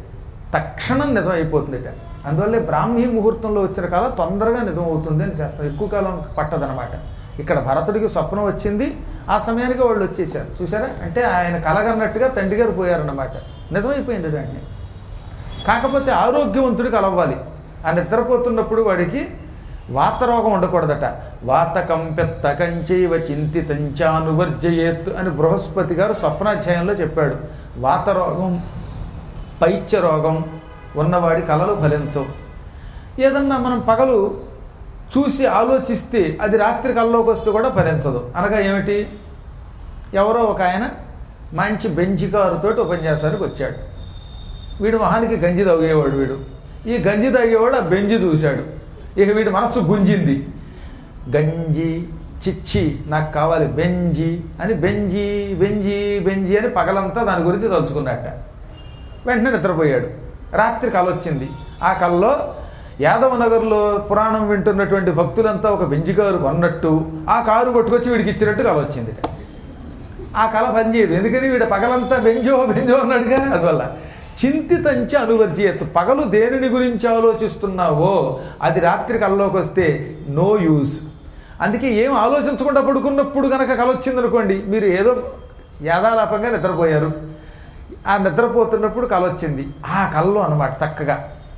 తక్షణం నిజమైపోతుందిట. అందువల్లే బ్రాహ్మీ ముహూర్తంలో వచ్చిన కళ తొందరగా నిజం అవుతుంది అని శాస్త్రం, ఎక్కువ కాలం పట్టదనమాట. ఇక్కడ భరతుడికి స్వప్నం వచ్చింది, ఆ సమయానికి వాళ్ళు వచ్చేసారు. చూసారా, అంటే ఆయన కలగన్నట్టుగా తండ్రి గారు పోయారన్నమాట, నిజమైపోయింది దాన్ని. కాకపోతే ఆరోగ్యవంతుడికి అలవ్వాలి. ఆ నిద్రపోతున్నప్పుడు వాడికి వాతరోగం ఉండకూడదట. వాతకం పెత్తకంచైవ చింతితంచానువర్జయేత్ అని బృహస్పతి గారు స్వప్నాధ్యాయంలో చెప్పాడు. వాతరోగం, పైత్యరోగం ఉన్నవాడి కలలు ఫలించవు. ఏదన్నా మనం పగలు చూసి ఆలోచిస్తే అది రాత్రి కల్లోకి వస్తే కూడా ఫలించదు. అనగా ఏమిటి, ఎవరో ఒక ఆయన మంచి బెంజి కారుతోటి ఉపన్యాసానికి వచ్చాడు. వీడు మొహానికి గంజి తాగేవాడు. వీడు ఈ గంజి తాగేవాడు ఆ బెంజి చూశాడు. ఇక వీడి మనస్సు గుంజింది, గంజి చిచ్చి నాకు కావాలి బెంజి అని, బెంజి బెంజి బెంజి అని పగలంతా దాని గురించి తలుచుకున్నట్ట. వెంటనే నిద్రపోయాడు. రాత్రి కల వచ్చింది. ఆ కల్లో యాదవ నగర్లో పురాణం వింటున్నటువంటి భక్తులంతా ఒక బెంజి కారు కొన్నట్టు ఆ కారు పట్టుకొచ్చి వీడికి ఇచ్చినట్టు కల వచ్చింది. ఆ కళ పనిచేయదు, ఎందుకని వీడు పగలంతా బెంజో బెంజో అన్నాడుగా. అందువల్ల చింతితంచి అనువర్జయత్, పగలు దేనిని గురించి ఆలోచిస్తున్నావో అది రాత్రి కల్లోకి వస్తే నో యూజ్. అందుకే ఏం ఆలోచించకుండా పడుకున్నప్పుడు కనుక కల వచ్చిందనుకోండి, మీరు ఏదో యాదాలాపంగా నిద్రపోయారు, ఆ నిద్రపోతున్నప్పుడు కల వచ్చింది. ఆ కల్లో అనమాట చక్కగా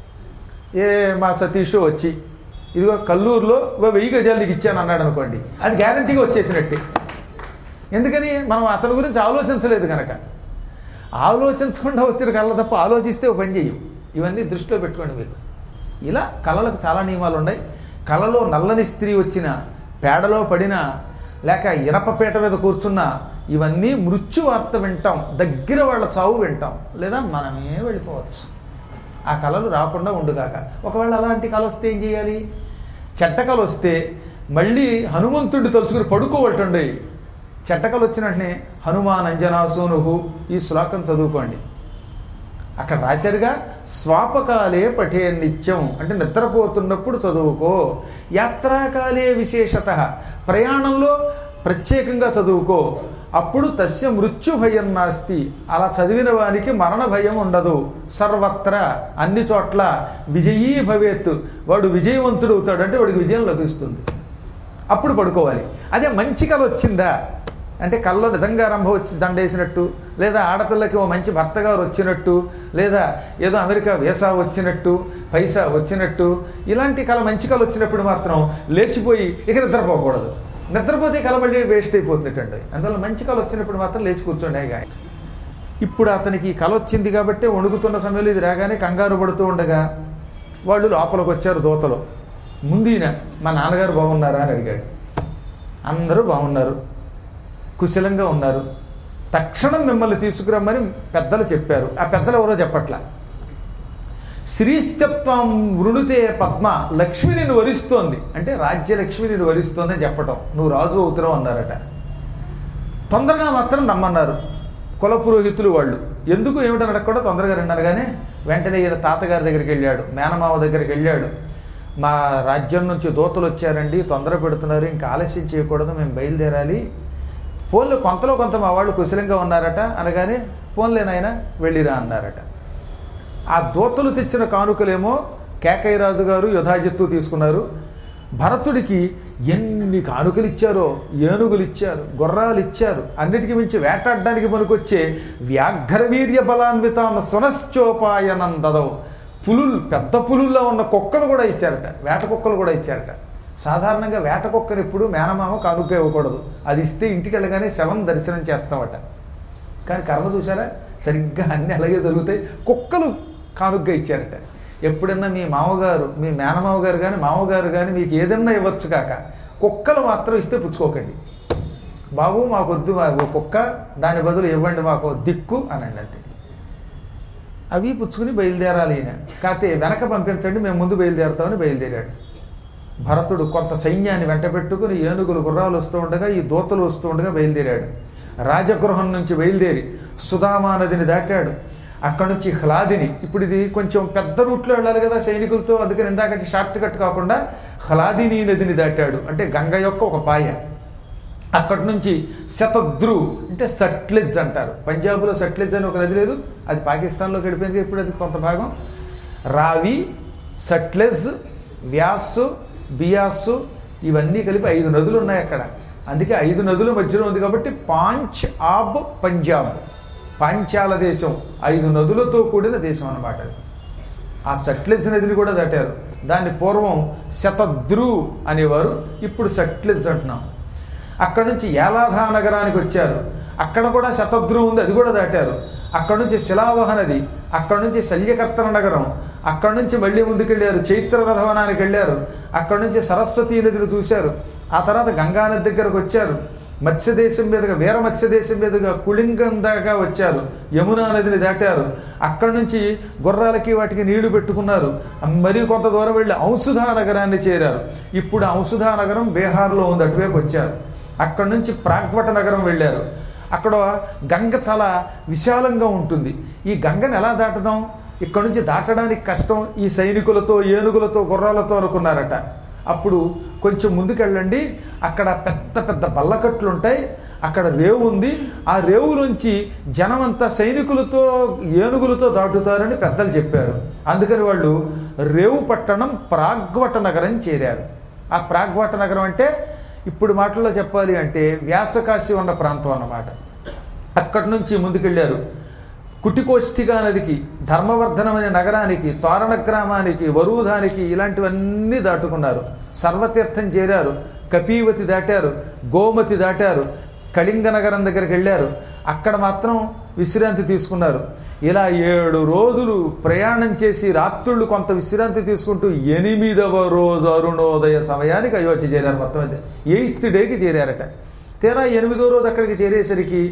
మా సతీష్ వచ్చి ఇదిగో కల్లూరులో 1000 గజాలు నీకు ఇచ్చాను అన్నాడు అనుకోండి, అది గ్యారంటీగా వచ్చేసినట్టే. ఎందుకని మనం అతని గురించి ఆలోచించలేదు కనుక. ఆలోచించకుండా వచ్చిన కళ్ళ తప్ప ఆలోచిస్తే ఒక పని చెయ్యం. ఇవన్నీ దృష్టిలో పెట్టుకోండి మీరు. ఇలా కళలకు చాలా నియమాలు ఉన్నాయి. కళలో నల్లని స్త్రీ వచ్చిన, పేడలో పడినా, లేక ఇనపపేట మీద కూర్చున్నా, ఇవన్నీ మృత్యు వార్త వింటాం, దగ్గర వాళ్ళ చావు వింటాం, లేదా మనమే వెళ్ళిపోవచ్చు. ఆ కళలు రాకుండా ఉండుగాక. ఒకవేళ అలాంటి కళ వస్తే ఏం చేయాలి? చెడ్డ కళ వస్తే మళ్ళీ హనుమంతుడిని తలుచుకుని పడుకోవటండి. చెడ్డకలు వచ్చిన వెంటనే హనుమాన్ అంజనాసూనుహు ఈ శ్లోకం చదువుకోండి. అక్కడ రాశారుగా, స్వాపకాలే పఠే నిత్యం అంటే నిద్రపోతున్నప్పుడు చదువుకో, యాత్రాకాలే విశేషత ప్రయాణంలో ప్రత్యేకంగా చదువుకో, అప్పుడు తస్య మృత్యు భయం నాస్తి, అలా చదివిన వానికి మరణ భయం ఉండదు. సర్వత్ర అన్ని చోట్ల విజయీ భవేత్, వాడు విజయవంతుడు అవుతాడు, అంటే వాడికి విజయం లభిస్తుంది. అప్పుడు పడుకోవాలి. అదే మంచి కళ వచ్చిందా అంటే కళ్ళలో నిజంగా రంభ వచ్చి దండేసినట్టు, లేదా ఆడపిల్లకి ఓ మంచి భర్త గారు వచ్చినట్టు, లేదా ఏదో అమెరికా వీసా వచ్చినట్టు, పైసా వచ్చినట్టు, ఇలాంటి కళ మంచి కళ వచ్చినప్పుడు మాత్రం లేచిపోయి ఇక నిద్రపోకూడదు. నిద్రపోతే కళ మళ్ళీ వేస్ట్ అయిపోతుందండి. అందువల్ల మంచి కళ వచ్చినప్పుడు మాత్రం లేచి కూర్చోండి. ఇప్పుడు అతనికి కళ వచ్చింది కాబట్టి వణుకుతున్న సమయంలో ఇది రాగానే కంగారు పడుతూ ఉండగా వాళ్ళు లోపలికి వచ్చారు దూతలు. ముందీన మా నాన్నగారు బాగున్నారా అని అడిగాడు. అందరూ బాగున్నారు, కుశలంగా ఉన్నారు, తక్షణం మిమ్మల్ని తీసుకురమ్మని పెద్దలు చెప్పారు. ఆ పెద్దలు ఎవరో చెప్పట్లా. శ్రీశ్చత్వం వృణుతే పద్మ, లక్ష్మి నిన్ను వరిస్తోంది అంటే రాజ్యలక్ష్మి నిన్ను వరిస్తోంది అని చెప్పటం, నువ్వు రాజు అవుతున్నావు అన్నారట. తొందరగా మాత్రం రమ్మన్నారు కుల పురోహితులు వాళ్ళు. ఎందుకు ఏమిటని అడగకుండా తొందరగా రండి అనగానే వెంటనే ఈయన తాతగారి దగ్గరికి వెళ్ళాడు, మేనమావ దగ్గరికి వెళ్ళాడు. మా రాజ్యం నుంచి దూతలు వచ్చారండి, తొందర పెడుతున్నారు, ఇంకా ఆలస్యం చేయకూడదు, మేము బయలుదేరాలి. ఫోన్లో కొంతలో కొంత మా వాళ్ళు కుశలంగా ఉన్నారట అనగానే ఫోన్లేనైనా వెళ్ళిరా అన్నారట. ఆ దూతలు తెచ్చిన కానుకలేమో కేకయ్యరాజు గారు యుధాజిత్తు తీసుకున్నారు. భరతుడికి ఎన్ని కానుకలు ఇచ్చారో, ఏనుగులు ఇచ్చారు, గుర్రాలు ఇచ్చారు, అన్నిటికీ మించి వేటాడడానికి పనికొచ్చే వ్యాఘ్రవీర్య బలాన్వితాన్న సునశ్చోపాయనందదవు, పులులు, పెద్ద పులుల్లో ఉన్న కుక్కలు కూడా ఇచ్చారట, వేట కుక్కలు కూడా ఇచ్చారట. సాధారణంగా వేట కుక్కను ఎప్పుడు మేనమామ కానుక ఇవ్వకూడదు, అది ఇస్తే ఇంటికి వెళ్ళగానే శవం దర్శనం చేస్తామట. కానీ కర్మ చూసారా, సరిగ్గా అన్నీ అలాగే జరుగుతాయి. కుక్కలు కానుకగా ఇచ్చారట. ఎప్పుడన్నా మీ మామగారు, మీ మేనమామ గారు కానీ మామగారు కానీ మీకు ఏదన్నా ఇవ్వచ్చు కాక కుక్కలు మాత్రం ఇస్తే పుచ్చుకోకండి. బాబు మాకొద్దు మాకు కుక్క, దాని బదులు ఇవ్వండి మాకు దిక్కు అనండి అంతే. అవి పుచ్చుకుని బయలుదేరాలి ఈయన. కాకపోతే వెనక పంపించండి, మేము ముందు బయలుదేరుతామని బయలుదేరాడు. భరతుడు కొంత సైన్యాన్ని వెంట పెట్టుకుని ఏనుగులు గుర్రాలు వస్తూ ఉండగా, ఈ దూతలు వస్తూ ఉండగా బయలుదేరాడు. రాజగృహం నుంచి బయలుదేరి సుధామా నదిని దాటాడు. అక్కడి నుంచి హ్లాదిని, ఇప్పుడు ఇది కొంచెం పెద్ద రూట్లో వెళ్ళాలి కదా సైనికులతో, అందుకని ఇందాకంటే షార్ట్ కట్ కాకుండా హ్లాదిని నదిని దాటాడు, అంటే గంగ యొక్క ఒక పాయ. అక్కడి నుంచి శతద్రు అంటే సట్లెజ్ అంటారు. పంజాబ్లో సట్లెజ్ అని ఒక నది లేదు, అది పాకిస్తాన్లోకి వెళ్ళిపోయింది ఇప్పుడు అది కొంత భాగం. రావి, సట్లెజ్, వ్యాస్, బియాస్ ఇవన్నీ కలిపి 5 నదులు ఉన్నాయి అక్కడ. అందుకే 5 నదుల మధ్యలో ఉంది కాబట్టి పాంచ్ ఆబ్ పంజాబ్, పాంచాల దేశం, 5 నదులతో కూడిన దేశం అన్నమాట అది. ఆ సట్లెజ్ నదిని కూడా దాటారు. దాన్ని పూర్వం శతద్రు అనేవారు, ఇప్పుడు సట్లెజ్ అంటున్నాం. అక్కడ నుంచి యాలాధా నగరానికి వచ్చారు. అక్కడ కూడా శతద్రు ఉంది, అది కూడా దాటారు. అక్కడ నుంచి శిలావహ నది, అక్కడ నుంచి శల్యకర్తన నగరం, అక్కడ నుంచి మళ్ళీ ముందుకెళ్ళారు, చైత్రరథవనానికి వెళ్ళారు. అక్కడ నుంచి సరస్వతీ నదిని చూశారు. ఆ తర్వాత గంగానది దగ్గరకు వచ్చారు. మత్స్యదేశం మీదుగా, వీర మత్స్యదేశం మీదుగా కుళింగం దాకా వచ్చారు. యమునా నదిని దాటారు. అక్కడి నుంచి గుర్రాలకి వాటికి నీళ్లు పెట్టుకున్నారు. మరియు కొంత దూరం వెళ్ళి ఔషధా నగరాన్ని చేరారు. ఇప్పుడు ఔషధా నగరం బీహార్లో ఉంది, అటువైపు వచ్చారు. అక్కడి నుంచి ప్రాగ్వట నగరం వెళ్ళారు. అక్కడ గంగ చాలా విశాలంగా ఉంటుంది. ఈ గంగను ఎలా దాటుదాం, ఇక్కడ నుంచి దాటడానికి కష్టం, ఈ సైనికులతో, ఏనుగులతో, గుర్రాలతో అనుకున్నారట. అప్పుడు కొంచెం ముందుకెళ్ళండి, అక్కడ పెద్ద పెద్ద బల్లకట్లు ఉంటాయి, అక్కడ రేవు ఉంది, ఆ రేవు నుంచి జనమంతా సైనికులతో, ఏనుగులతో దాటుతారని పెద్దలు చెప్పారు. అందుకని వాళ్ళు రేవు పట్టణం ప్రాగ్వట నగరం చేరారు. ఆ ప్రాగ్వట నగరం అంటే ఇప్పుడు మాటల్లో చెప్పాలి అంటే వ్యాసకాశి ఉన్న ప్రాంతం అన్నమాట. అక్కడి నుంచి ముందుకెళ్ళారు. కుటికోష్ఠిగా నదికి, ధర్మవర్ధనం అనే నగరానికి, తోరణ గ్రామానికి, వరూధానికి, ఇలాంటివన్నీ దాటుకున్నారు. సర్వతీర్థం చేరారు. కపీవతి దాటారు, గోమతి దాటారు, కళింగ నగరం దగ్గరికి వెళ్ళారు. అక్కడ మాత్రం విశ్రాంతి తీసుకున్నారు. ఇలా 7 రోజులు ప్రయాణం చేసి రాత్రుళ్ళు కొంత విశ్రాంతి తీసుకుంటూ 8వ రోజు అరుణోదయ సమయానికి అయోధ్య చేరారు. మొత్తం అయితే 8th డేకి చేరారట. తీరా 8వ రోజు అక్కడికి చేరేసరికి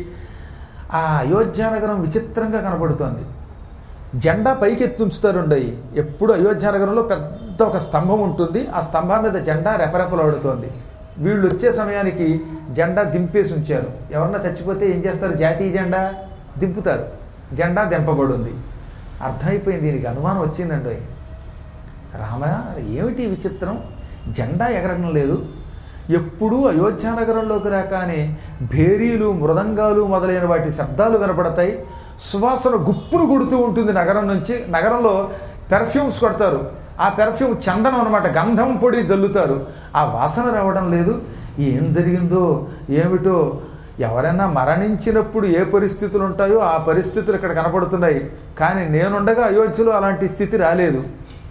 ఆ అయోధ్యానగరం విచిత్రంగా కనపడుతోంది. జెండా పైకి ఎత్తుంచుతారుండయి. ఎప్పుడు అయోధ్యానగరంలో పెద్ద ఒక స్తంభం ఉంటుంది, ఆ స్తంభం మీద జెండా రెపరెపలాడుతోంది. వీళ్ళు వచ్చే సమయానికి జెండా దింపేసి ఉంచారు. ఎవరన్నా చచ్చిపోతే ఏం చేస్తారు, జాతీయ జెండా దింపుతారు. జెండా దింపబడింది. అర్థమైపోయింది, దీనికి అనుమానం వచ్చిందండి. రామ, ఏమిటి విచిత్రం, జెండా ఎగరడం లేదు. ఎప్పుడూ అయోధ్యానగరంలోకి రాగానే భేరీలు, మృదంగాలు మొదలైన వాటి శబ్దాలు వినపడతాయి. సువాసన గుప్పును కొడుతూ ఉంటుంది నగరం నుంచి. నగరంలో పెర్ఫ్యూమ్స్ కొడతారు, ఆ పెర్ఫ్యూమ్ చందనం అనమాట, గంధం పొడి జల్లుతారు. ఆ వాసన రావడం లేదు. ఏం జరిగిందో ఏమిటో, ఎవరైనా మరణించినప్పుడు ఏ పరిస్థితులు ఉంటాయో ఆ పరిస్థితులు ఇక్కడ కనపడుతున్నాయి, కానీ నేనుండగా అయోధ్యలో అలాంటి స్థితి రాలేదు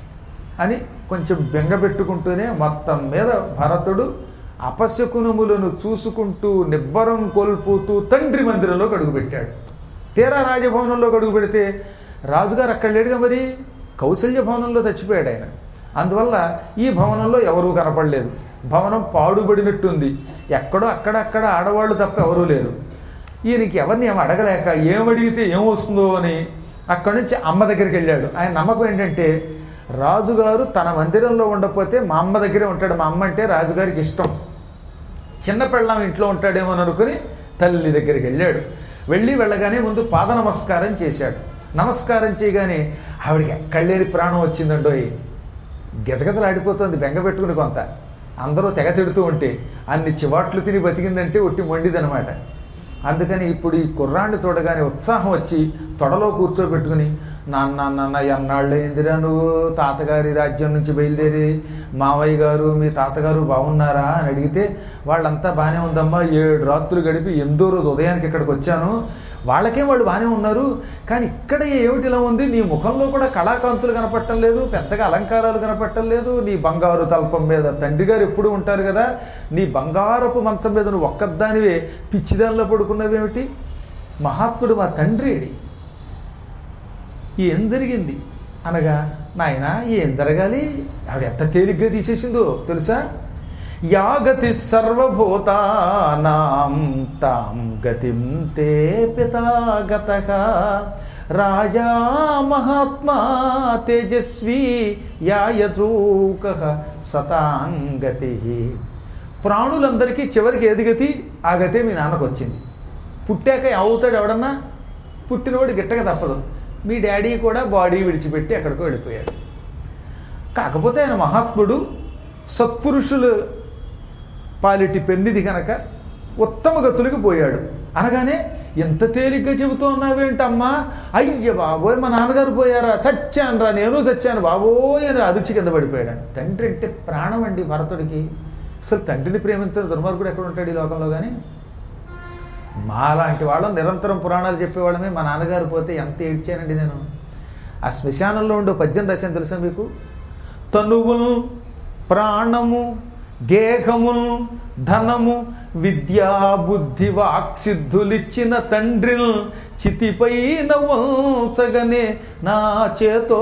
అని కొంచెం బెంగపెట్టుకుంటూనే మొత్తం మీద భరతుడు అపశకునములను చూసుకుంటూ నిబ్బరం కోల్పోతూ తండ్రి మందిరంలోకి అడుగుపెట్టాడు. తీరా రాజభవనంలోకి అడుగు పెడితే రాజుగారు అక్కడ లేడుగా, మరి కౌసల్య భవనంలో చచ్చిపోయాడు ఆయన. అందువల్ల ఈ భవనంలో ఎవరూ కనపడలేదు. భవనం పాడుబడినట్టుంది. ఎక్కడో అక్కడక్కడ ఆడవాళ్ళు తప్ప ఎవరూ లేరు. ఈయనకి ఎవరిని ఏమో అడగలేక ఏమడిగితే ఏమొస్తుందో అని అక్కడి నుంచి అమ్మ దగ్గరికి వెళ్ళాడు. ఆయన నమ్మకం ఏంటంటే రాజుగారు తన మందిరంలో ఉండకపోతే మా అమ్మ దగ్గరే ఉంటాడు. మా అమ్మ అంటే రాజుగారికి ఇష్టం. చిన్న పెళ్ళాం ఇంట్లో ఉంటాడేమో అనుకుని తల్లి దగ్గరికి వెళ్ళాడు. వెళ్ళగానే ముందు పాద నమస్కారం చేశాడు. నమస్కారం చేయగానే ఆవిడికి ఎక్కడలేని ప్రాణం వచ్చిందండోయ్. గెసగెసలాడిపోతుంది, బెంగ పెట్టుకుని కొంత. అందరూ తెగ తిడుతూ ఉంటే అన్ని చివాట్లు తిని బతికిందంటే ఒట్టి మొండిదనమాట. అందుకని ఇప్పుడు ఈ కుర్రాన్ని చూడగానే ఉత్సాహం వచ్చి తొడలో కూర్చోబెట్టుకుని, నాన్న ఎన్నాళ్ళయిందిరా నువ్వు తాతగారి రాజ్యం నుంచి బయలుదేరి, మావయ్య గారు మీ తాతగారు బాగున్నారా అని అడిగితే వాళ్ళంతా బాగానే ఉందమ్మా, 7 రాత్రులు గడిపి 8వ రోజు ఉదయానికి ఇక్కడికి వచ్చాను, వాళ్ళకే వాళ్ళు బాగానే ఉన్నారు, కానీ ఇక్కడ ఏమిటిలా ఉంది, నీ ముఖంలో కూడా కళాకాంతులు కనపడటం లేదు, పెద్దగా అలంకారాలు కనపడటం లేదు, నీ బంగారు తల్పం మీద తండ్రి గారు ఎప్పుడు ఉంటారు కదా, నీ బంగారపు మంచం మీద నువ్వు ఒక్కదానివే పిచ్చిదానిలో పడుకున్నవేమిటి, మహాత్ముడు మా తండ్రి ఏం జరిగింది అనగా, నాయన ఏం జరగాలి, ఆవిడ ఎంత తేలిగ్గా తీసేసిందో తెలుసా, యాగతి సర్వభూతానాం తాం గతిం తే పితాగతః రాజా మహాత్మా తేజస్వీ యాయచూకః సతాంగతి. ప్రాణులందరికీ చివరికి ఏది గతి? ఆ గతే మీ నాన్నకు వచ్చింది. పుట్టాక అవుతాడు ఎవడన్నా? పుట్టినవాడు గిట్టక తప్పదు. మీ డాడీ కూడా బాడీ విడిచిపెట్టి ఎక్కడికో వెళ్ళిపోయాడు. కాకపోతే ఆయన మహాత్ముడు, సత్పురుషులు పాలిటి పెన్నిది కనుక ఉత్తమ గతులకి పోయాడు. అనగానే ఎంత తేలిగ్గా చెబుతూ ఉన్నావేంటమ్మా? అయ్య బాబోయ్, మా నాన్నగారు పోయారా? చచ్చానురా, నేను చచ్చాను బాబోయ్ అని అరుచి కింద పడిపోయాడు. తండ్రి అంటే ప్రాణం అండి భరతుడికి. అసలు తండ్రిని ప్రేమించని దుర్మార్గుడు ఎక్కడ ఉంటాడు ఈ లోకంలో? కానీ మాలాంటి వాళ్ళం నిరంతరం పురాణాలు చెప్పేవాళ్ళమే. మా నాన్నగారు పోతే ఎంత ఏడ్చానండి నేను. ఆ శ్మశానంలో ఉండే పద్యం రాశాను తెలుసా మీకు? తనువులు ప్రాణము గేహముల్ ధనము విద్యా బుద్ధి వాక్సిద్ధులిచ్చిన తండ్రిల్ చితిపైన వంచగనే నా చేతో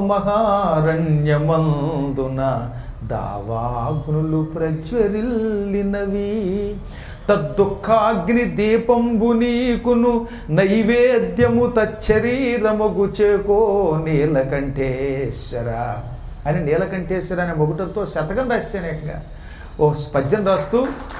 మహారణ్యమందున దావాగ్నులు ప్రజ్వరిల్లినవి. తద్దుఃఖాగ్ని దీపంబు నీకును నైవేద్యము తచ్చరీరమగు చేకో నీలకంఠేశ్వర అని నీలకంఠేశ్వర అనే మొగుటంతో శతకం రాశానేకంగా. ఓ పద్యం రాస్తూ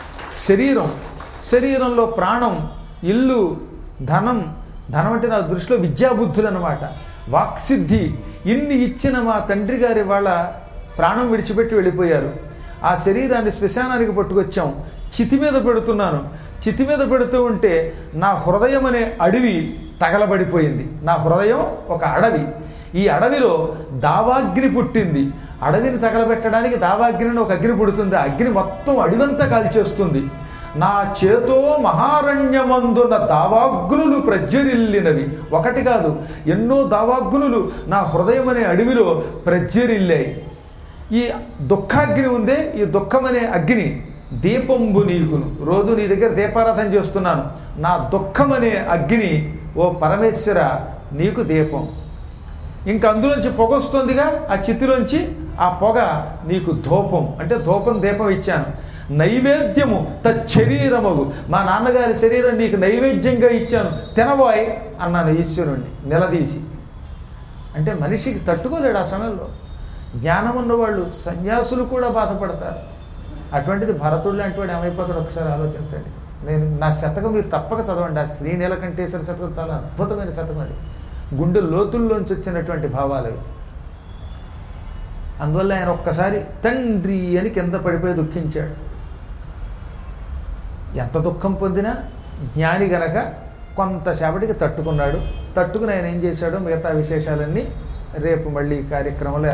శరీరంలో ప్రాణం, ఇల్లు, ధనం అంటే నా దృష్టిలో విద్యాబుద్ధులు అన్నమాట, వాక్సిద్ధి ఇన్ని ఇచ్చిన మా తండ్రి గారి వాళ్ళ ప్రాణం విడిచిపెట్టి వెళ్ళిపోయారు. ఆ శరీరాన్ని శ్మశానానికి పట్టుకొచ్చాం. చితి మీద పెడుతున్నాను. చితి మీద పెడుతూ ఉంటే నా హృదయం అనే అడవి తగలబడిపోయింది. నా హృదయం ఒక అడవి. ఈ అడవిలో దావాగ్ని పుట్టింది. అడవిని తగలబెట్టడానికి దావాగ్ని ఒక అగ్ని పుడుతుంది. ఆ అగ్ని మొత్తం అడవంతా కాల్చేస్తుంది. నా చేతో మహారణ్యమందున దావాగ్నులు ప్రజ్వరిల్లినవి. ఒకటి కాదు, ఎన్నో దావాగ్నులు నా హృదయం అనే అడవిలో ప్రజ్వరిల్లాయి. ఈ దుఃఖాగ్ని ఉందే, ఈ దుఃఖమనే అగ్ని దీపంబు నీకును. రోజు నీ దగ్గర దీపారాధన చేస్తున్నాను. నా దుఃఖమనే అగ్ని ఓ పరమేశ్వర నీకు దీపం. ఇంకా అందులోంచి పొగ వస్తుందిగా, ఆ చితిలోంచి ఆ పొగ నీకు ధూపం. అంటే ధూపం దీపం ఇచ్చాను. నైవేద్యము తచ్చరీరమగు, మా నాన్నగారి శరీరం నీకు నైవేద్యంగా ఇచ్చాను, తినబోయ్ అన్నాను ఈశ్వరుణ్ణి నిలదీసి. అంటే మనిషికి తట్టుకోలేడు ఆ సమయంలో. జ్ఞానం ఉన్నవాళ్ళు సన్యాసులు కూడా బాధపడతారు. అటువంటిది భరతుడు లాంటి వాడు ఏమైపోతాడు ఒకసారి ఆలోచించండి. నా శతకం మీరు తప్పక చదవండి. ఆ శ్రీ నీలకంఠేశ్వర శతకం చాలా అద్భుతమైన శతకం. అది గుండె లోతుల్లోంచి వచ్చినటువంటి భావాలు అవి. అందువల్ల ఆయన ఒక్కసారి తండ్రి అని కింద పడిపోయి దుఃఖించాడు. ఎంత దుఃఖం పొందినా జ్ఞాని గనక కొంతసేపటికి తట్టుకున్నాడు. తట్టుకుని ఆయన ఏం చేశాడో మిగతా విశేషాలన్నీ రేపు మళ్ళీ కార్యక్రమంలో